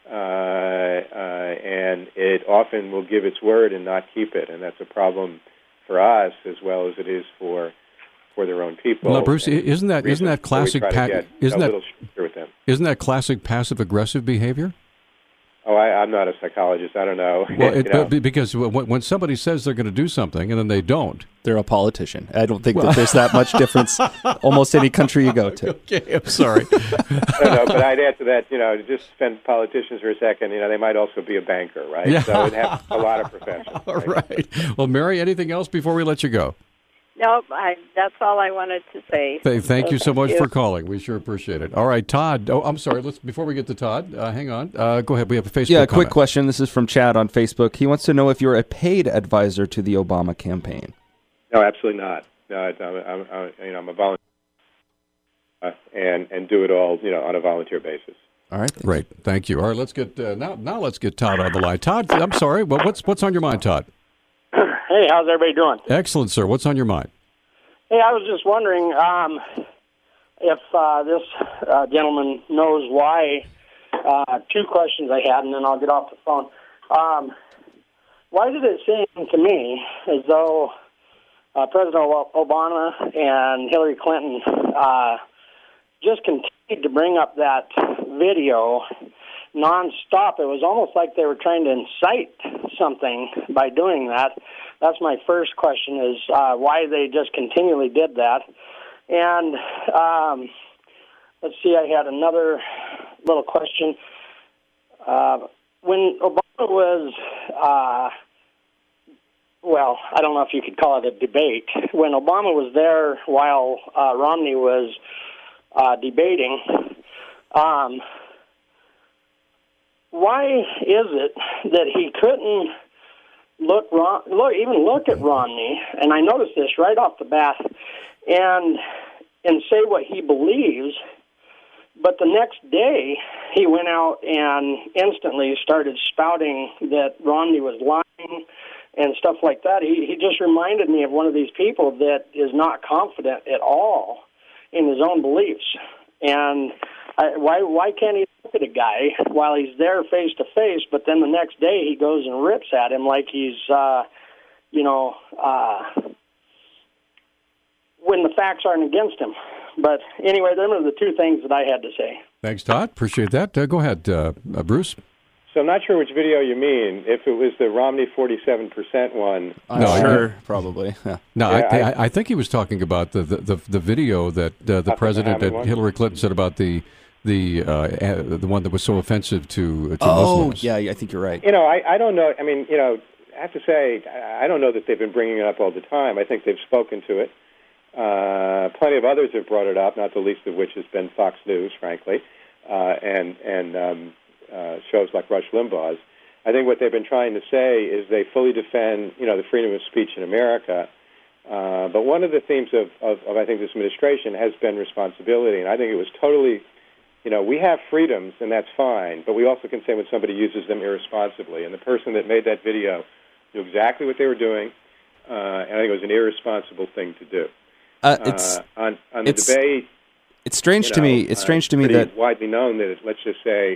and it often will give its word and not keep it, and that's a problem for us as well as it is for their own people. Now, Bruce, isn't that classic? Isn't that classic passive-aggressive behavior? Oh, I'm not a psychologist. I don't know. Well, because when somebody says they're going to do something and then they don't, they're a politician. I don't think that there's that much difference. Almost any country you go to. Okay, I'm sorry. No, but I'd add to that. Just spend politicians for a second. They might also be a banker, right? Yeah. So it has a lot of professions. All right. Well, Mary, anything else before we let you go? No, that's all I wanted to say. Thank you so much for calling. We sure appreciate it. All right, Todd. Oh, I'm sorry. Before we get to Todd, hang on. Go ahead. We have a Facebook comment. Quick question. This is from Chad on Facebook. He wants to know if you're a paid advisor to the Obama campaign. No, absolutely not. No, I'm a volunteer and do it all, on a volunteer basis. All right, great. Thank you. All right, let's get now. Let's get Todd on the line. Todd, I'm sorry. Well, what's on your mind, Todd? Hey, how's everybody doing? Excellent, sir. What's on your mind? Hey, I was just wondering if this gentleman knows why. Two questions I had, and then I'll get off the phone. Why did it seem to me as though President Obama and Hillary Clinton just continued to bring up that video nonstop? It was almost like they were trying to incite something by doing that. That's my first question, is why they just continually did that. And let's see, I had another little question. When Obama was, I don't know if you could call it a debate. When Obama was there while Romney was debating, why is it that he couldn't look at Romney, and I noticed this right off the bat, and say what he believes, but the next day he went out and instantly started spouting that Romney was lying and stuff like that? He just reminded me of one of these people that is not confident at all in his own beliefs. And why can't he look at a guy while he's there face to face, but then the next day he goes and rips at him like he's, when the facts aren't against him? But anyway, them are the two things that I had to say. Thanks, Todd. Appreciate that. Go ahead, Bruce. So I'm not sure which video you mean. If it was the Romney 47% one, sure, probably. Yeah. No, yeah, I think he was talking about the video that the president and Hillary Clinton said about the one that was so offensive to Muslims. Yeah, I think you're right. I don't know. I mean, I have to say, I don't know that they've been bringing it up all the time. I think they've spoken to it. Plenty of others have brought it up, not the least of which has been Fox News, frankly, and shows like Rush Limbaugh's. I think what they've been trying to say is they fully defend, the freedom of speech in America. But one of the themes of I think this administration has been responsibility, and I think it was totally, we have freedoms, and that's fine, but we also can say when somebody uses them irresponsibly. And the person that made that video knew exactly what they were doing, and I think it was an irresponsible thing to do. On the debate, it's strange to me. It's strange to me that widely known that let's just say,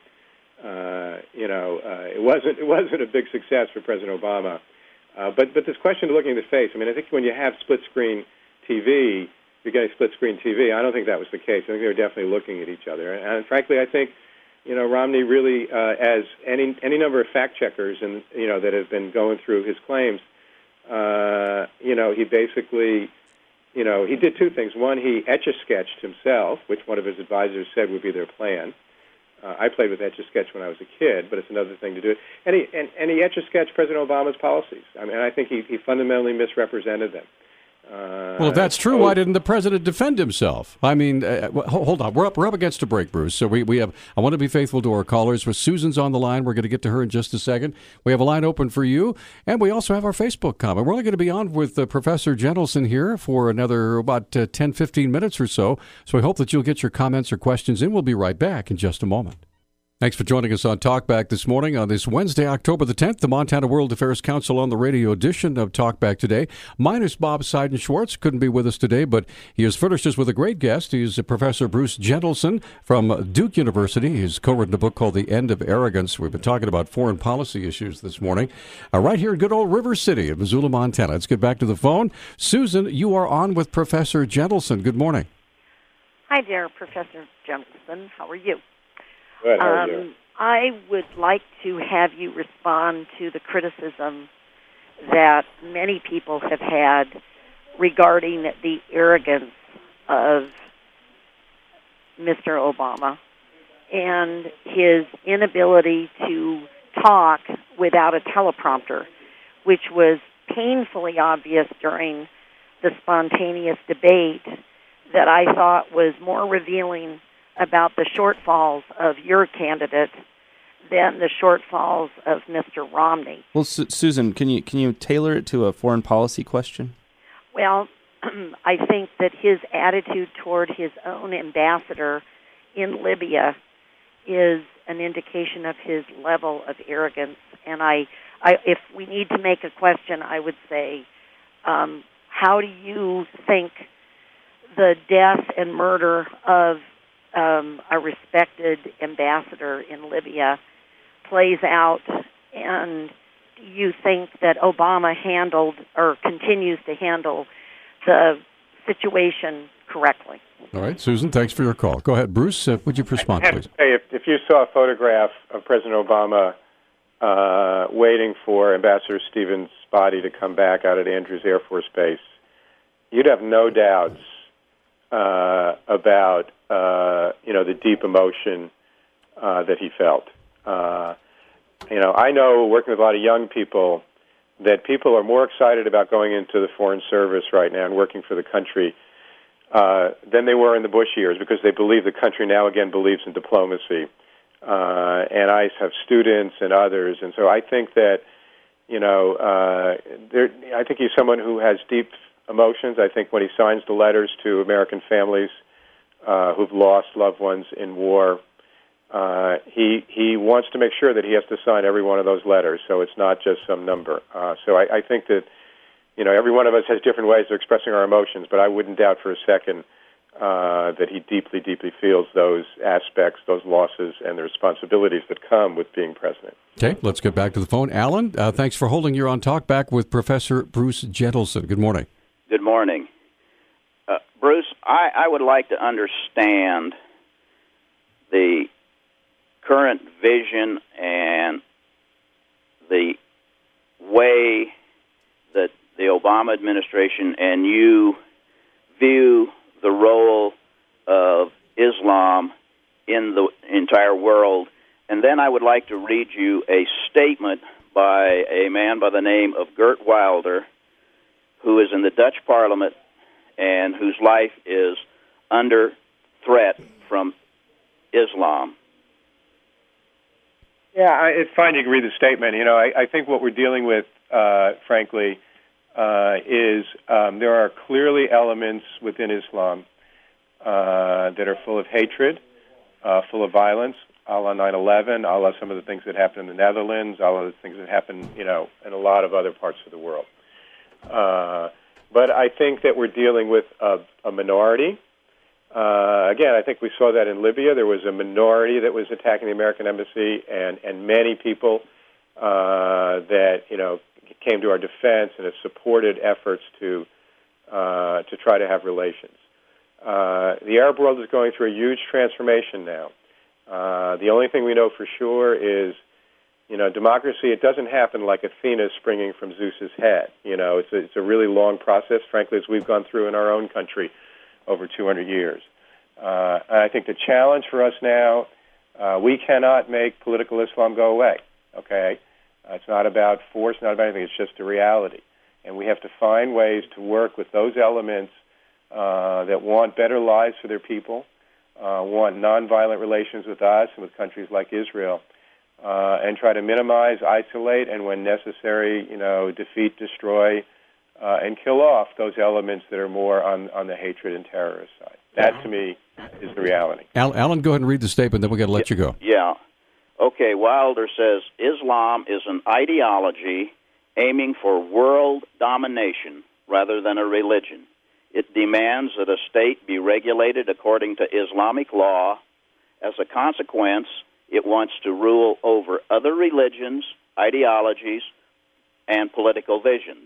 it wasn't a big success for President Obama. But this question of looking at the face, I mean, I think when you have split screen TV, you're getting split screen TV. I don't think that was the case. I think they were definitely looking at each other. And frankly, I think Romney really, as any number of fact checkers and that have been going through his claims, he basically. He did two things. One, he etch-a-sketched himself, which one of his advisors said would be their plan. I played with Etch-a-Sketch when I was a kid, but it's another thing to do it. And he etch-a-sketched President Obama's policies. I mean, I think he fundamentally misrepresented them. Well, if that's true, why didn't the president defend himself? I mean, hold on. We're up against a break, Bruce. So we have. I want to be faithful to our callers. Susan's on the line. We're going to get to her in just a second. We have a line open for you, and we also have our Facebook comment. We're only going to be on with Professor Jentelson here for another about 10, 15 minutes or so. So we hope that you'll get your comments or questions in. We'll be right back in just a moment. Thanks for joining us on Talkback this morning on this Wednesday, October the 10th, the Montana World Affairs Council on the radio edition of Talkback today. Minus Bob Seiden-Schwartz, couldn't be with us today, but he has furnished us with a great guest. He's Professor Bruce Jentelson from Duke University. He's co-written a book called The End of Arrogance. We've been talking about foreign policy issues this morning, right here in good old River City of Missoula, Montana. Let's get back to the phone. Susan, you are on with Professor Jentelson. Good morning. Hi there, Professor Jentelson. How are you? Good, how are you? I would like to have you respond to the criticism that many people have had regarding the arrogance of Mr. Obama and his inability to talk without a teleprompter, which was painfully obvious during the spontaneous debate that I thought was more revealing about the shortfalls of your candidate than the shortfalls of Mr. Romney. Well, Susan, can you tailor it to a foreign policy question? Well, I think that his attitude toward his own ambassador in Libya is an indication of his level of arrogance. And I if we need to make a question, I would say, how do you think the death and murder of a respected ambassador in Libya plays out, and do you think that Obama handled or continues to handle the situation correctly? All right, Susan, thanks for your call. Go ahead, Bruce. Would you respond, I have please? to say, if you saw a photograph of President Obama waiting for Ambassador Stevens' body to come back out at Andrews Air Force Base, you'd have no doubts about the deep emotion that he felt. I know, working with a lot of young people, that people are more excited about going into the Foreign Service right now and working for the country than they were in the Bush years, because they believe the country now again believes in diplomacy. And I have students and others, and so I think that I think he's someone who has deep emotions. I think when he signs the letters to American families who've lost loved ones in war, he wants to make sure that he has to sign every one of those letters, so it's not just some number. So I think that every one of us has different ways of expressing our emotions, but I wouldn't doubt for a second that he deeply, deeply feels those aspects, those losses, and the responsibilities that come with being president. Okay, let's get back to the phone. Alan, thanks for holding. You're on Talk Back with Professor Bruce Jentelson. Good morning. Good morning. Bruce, I would like to understand the current vision and the way that the Obama administration and you view the role of Islam in the entire world. And then I would like to read you a statement by a man by the name of Geert Wilder, who is in the Dutch Parliament and whose life is under threat from Islam. Yeah, it's fine. You can read the statement. I think what we're dealing with, frankly, is there are clearly elements within Islam that are full of hatred, full of violence, a la 9/11, a la some of the things that happened in the Netherlands, a la the things that happened, in a lot of other parts of the world. But I think that we're dealing with a minority. Again, I think we saw that in Libya. There was a minority that was attacking the American embassy, and many people that came to our defense and have supported efforts to try to have relations. The Arab world is going through a huge transformation now. The only thing we know for sure is, democracy, it doesn't happen like Athena springing from Zeus's head. It's a really long process, frankly, as we've gone through in our own country over 200 years. And I think the challenge for us now, we cannot make political Islam go away, okay? It's not about force, not about anything. It's just a reality. And we have to find ways to work with those elements that want better lives for their people, want nonviolent relations with us and with countries like Israel, and try to minimize, isolate, and when necessary, defeat, destroy, and kill off those elements that are more on the hatred and terrorist side. That, to me, is the reality. Alan, go ahead and read the statement, then we've got to let you go. Yeah. Okay, Wilder says, Islam is an ideology aiming for world domination rather than a religion. It demands that a state be regulated according to Islamic law. As a consequence, it wants to rule over other religions, ideologies, and political visions.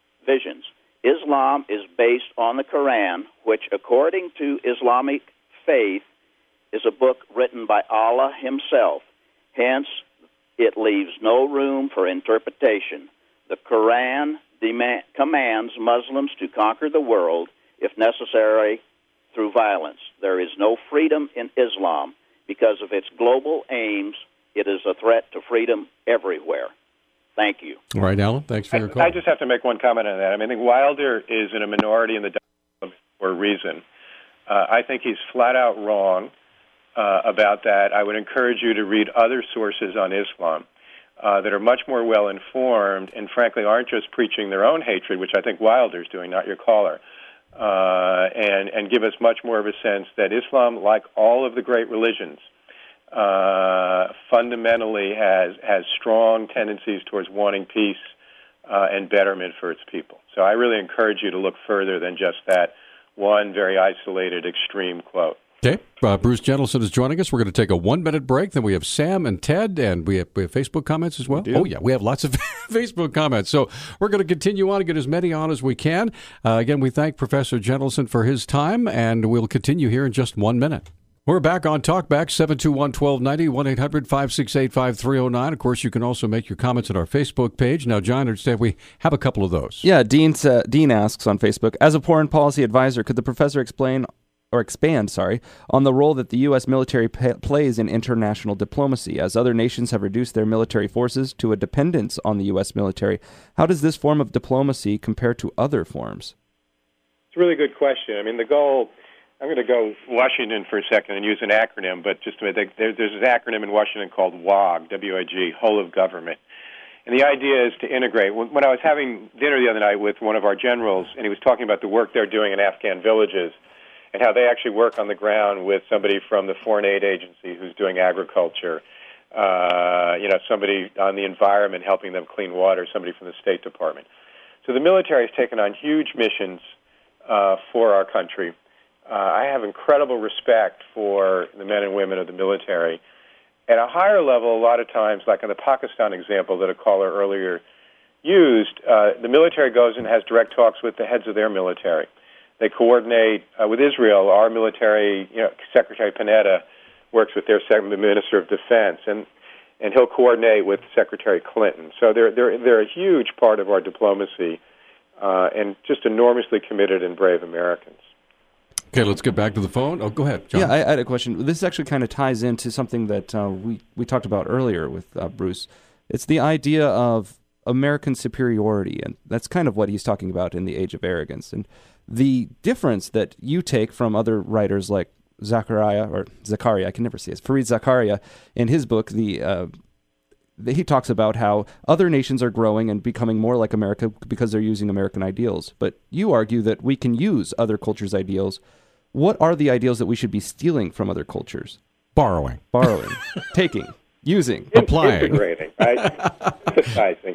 Islam is based on the Quran, which, according to Islamic faith, is a book written by Allah himself. Hence, it leaves no room for interpretation. The Quran commands Muslims to conquer the world, if necessary, through violence. There is no freedom in Islam. Because of its global aims, it is a threat to freedom everywhere. Thank you. All right, Alan, thanks for your call. I just have to make one comment on that. I think Wilder is in a minority in the document for a reason. I think he's flat out wrong about that. I would encourage you to read other sources on Islam that are much more well-informed and, frankly, aren't just preaching their own hatred, which I think Wilder's doing, not your caller, and give us much more of a sense that Islam, like all of the great religions, fundamentally has strong tendencies towards wanting peace and betterment for its people. So I really encourage you to look further than just that one very isolated, extreme quote. Okay, Bruce Jentleson is joining us. We're going to take a 1-minute break. Then we have Sam and Ted, and we have Facebook comments as well. Oh, yeah, we have lots of Facebook comments. So we're going to continue on and get as many on as we can. Again, we thank Professor Jentleson for his time, and we'll continue here in just 1 minute. We're back on Talkback, 721-1290, 1-800-568-5309. Of course, you can also make your comments at our Facebook page. Now, John, I understand we have a couple of those. Yeah, Dean asks on Facebook, as a foreign policy advisor, could the professor expand on the role that the U.S. military plays in international diplomacy, as other nations have reduced their military forces to a dependence on the U.S. military? How does this form of diplomacy compare to other forms? It's a really good question. I mean, the goal, I'm going to go Washington for a second and use an acronym, but just to there's this acronym in Washington called WOG, W-I-G, whole of government. And the idea is to integrate. When I was having dinner the other night with one of our generals, and he was talking about the work they're doing in Afghan villages, and how they actually work on the ground with somebody from the Foreign Aid Agency who's doing agriculture, somebody on the environment helping them clean water, somebody from the State Department. So the military has taken on huge missions for our country. I have incredible respect for the men and women of the military. At a higher level, a lot of times, like in the Pakistan example that a caller earlier used, the military goes and has direct talks with the heads of their military. They coordinate with Israel. Our military, Secretary Panetta works with their Minister of Defense, and he'll coordinate with Secretary Clinton. So they're a huge part of our diplomacy, and just enormously committed and brave Americans. Okay, let's get back to the phone. Oh, go ahead, John. Yeah, I had a question. This actually kind of ties into something that we talked about earlier with Bruce. It's the idea of American superiority, and that's kind of what he's talking about in The Age of Arrogance. And the difference that you take from other writers like Zakaria, I can never say it, Fareed Zakaria, in his book, he talks about how other nations are growing and becoming more like America because they're using American ideals. But you argue that we can use other cultures' ideals. What are the ideals that we should be stealing from other cultures? Borrowing, taking, using, applying, integrating, right? Emphasizing.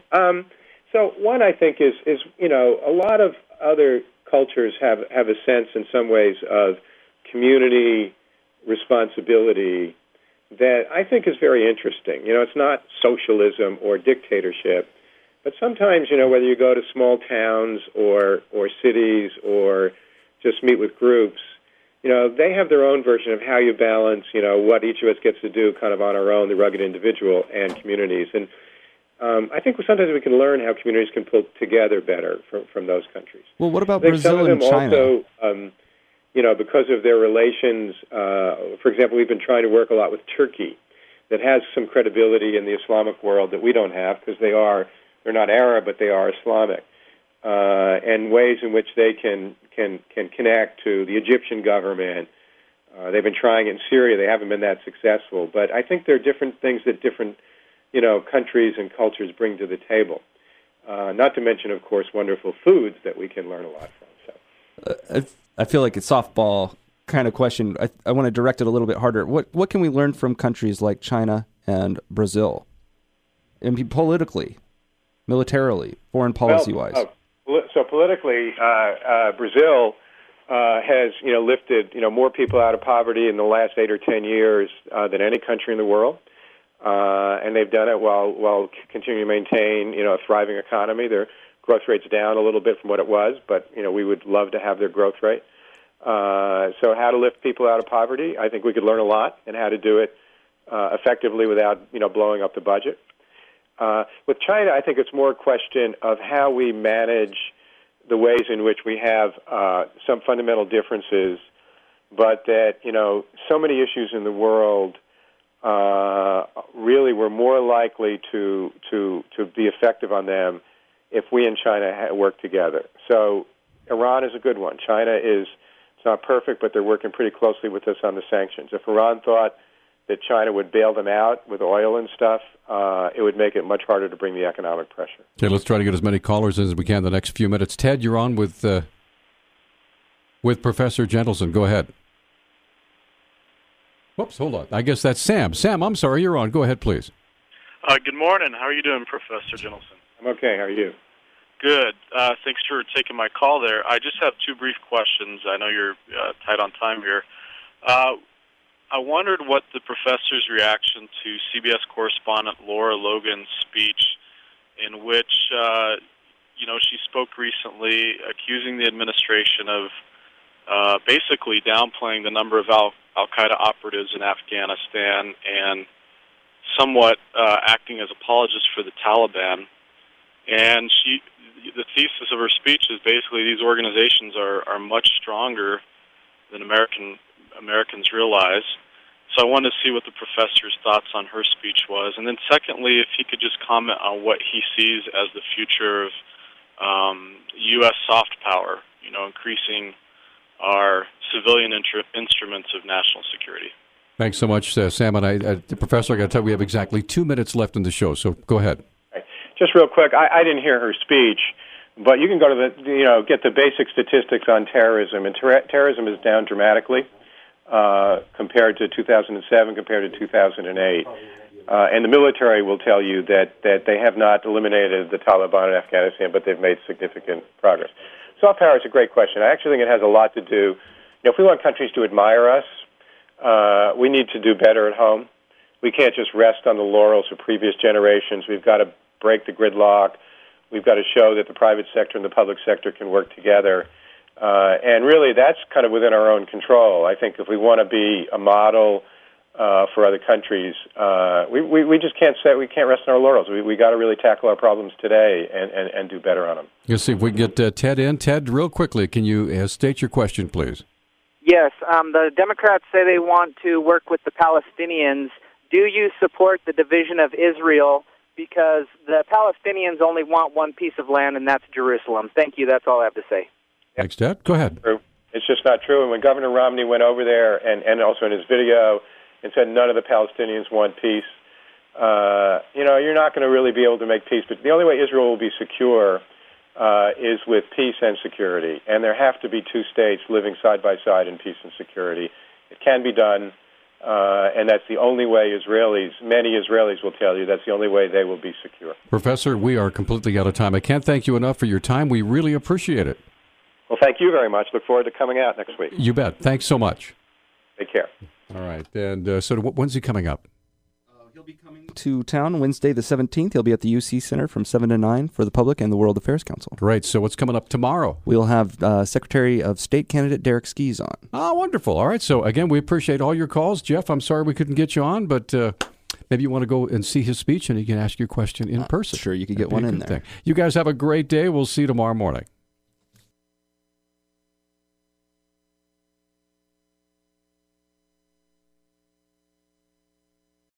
So one, I think, is a lot of other cultures have a sense in some ways of community responsibility that I think is very interesting. It's not socialism or dictatorship, but sometimes, whether you go to small towns or cities or just meet with groups, they have their own version of how you balance, what each of us gets to do kind of on our own, the rugged individual and communities. And I think sometimes we can learn how communities can pull together better from those countries. Well, what about Brazil and China? Also, because of their relations, for example, we've been trying to work a lot with Turkey that has some credibility in the Islamic world that we don't have because they're not Arab, but they are Islamic. and ways in which they can connect to the Egyptian government. They've been trying in Syria. They haven't been that successful. But I think there are different things that different countries and cultures bring to the table. Not to mention, of course, wonderful foods that we can learn a lot from. So. I feel like a softball kind of question. I want to direct it a little bit harder. What can we learn from countries like China and Brazil? I mean, politically, militarily, foreign policy-wise. So politically, Brazil has lifted more people out of poverty in the last 8 or 10 years than any country in the world, and they've done it while continuing to maintain a thriving economy. Their growth rate's down a little bit from what it was, but we would love to have their growth rate. So how to lift people out of poverty? I think we could learn a lot, and how to do it effectively without blowing up the budget. With China, I think it's more a question of how we manage the ways in which we have some fundamental differences, but that so many issues in the world really we're more likely to be effective on them if we and China work together. So Iran is a good one. China it's not perfect, but they're working pretty closely with us on the sanctions. If Iran thought that China would bail them out with oil and stuff, it would make it much harder to bring the economic pressure. Okay, let's try to get as many callers as we can in the next few minutes. Ted, you're on with Professor Jentleson. Go ahead. Whoops, hold on. I guess that's Sam. Sam, I'm sorry, you're on. Go ahead, please. Good morning. How are you doing, Professor Jentleson? I'm okay. How are you? Good. Thanks for taking my call there. I just have two brief questions. I know you're tight on time here. I wondered what the professor's reaction to CBS correspondent Laura Logan's speech, in which, she spoke recently accusing the administration of basically downplaying the number of Al-Qaeda operatives in Afghanistan and somewhat acting as apologists for the Taliban. And the thesis of her speech is basically these organizations are much stronger than Americans realize. So I wanted to see what the professor's thoughts on her speech was. And then secondly, if he could just comment on what he sees as the future of U.S. soft power, increasing our civilian instruments of national security. Thanks so much, Sam. And Professor, I got to tell you, we have exactly 2 minutes left in the show, so go ahead. Just real quick, I didn't hear her speech, but you can go to get the basic statistics on terrorism, and terrorism is down dramatically compared to 2007, compared to 2008. And the military will tell you that they have not eliminated the Taliban in Afghanistan, but they've made significant progress. Soft power is a great question. I actually think it has a lot to do. If we want countries to admire us, we need to do better at home. We can't just rest on the laurels of previous generations. We've got to break the gridlock. We've got to show that the private sector and the public sector can work together. And really, that's kind of within our own control. I think if we want to be a model for other countries, we just can't rest on our laurels. We got to really tackle our problems today and do better on them. Let's see if we can get Ted in. Ted, real quickly, can you state your question, please? Yes. The Democrats say they want to work with the Palestinians. Do you support the division of Israel? Because the Palestinians only want one piece of land, and that's Jerusalem. Thank you. That's all I have to say. Thanks, Ted. Go ahead. It's just not true. And when Governor Romney went over there and also in his video and said none of the Palestinians want peace, you're not going to really be able to make peace. But the only way Israel will be secure is with peace and security. And there have to be two states living side by side in peace and security. It can be done. And that's the only way many Israelis will tell you, that's the only way they will be secure. Professor, we are completely out of time. I can't thank you enough for your time. We really appreciate it. Well, thank you very much. Look forward to coming out next week. You bet. Thanks so much. Take care. All right. And so when's he coming up? He'll be coming to town Wednesday the 17th. He'll be at the UC Center from 7 to 9 for the public and the World Affairs Council. Great. So what's coming up tomorrow? We'll have Secretary of State candidate Derek Skies on. Oh, wonderful. All right. So, again, we appreciate all your calls. Jeff, I'm sorry we couldn't get you on, but maybe you want to go and see his speech and you can ask your question in person. Sure, you could get one in there. You guys have a great day. We'll see you tomorrow morning.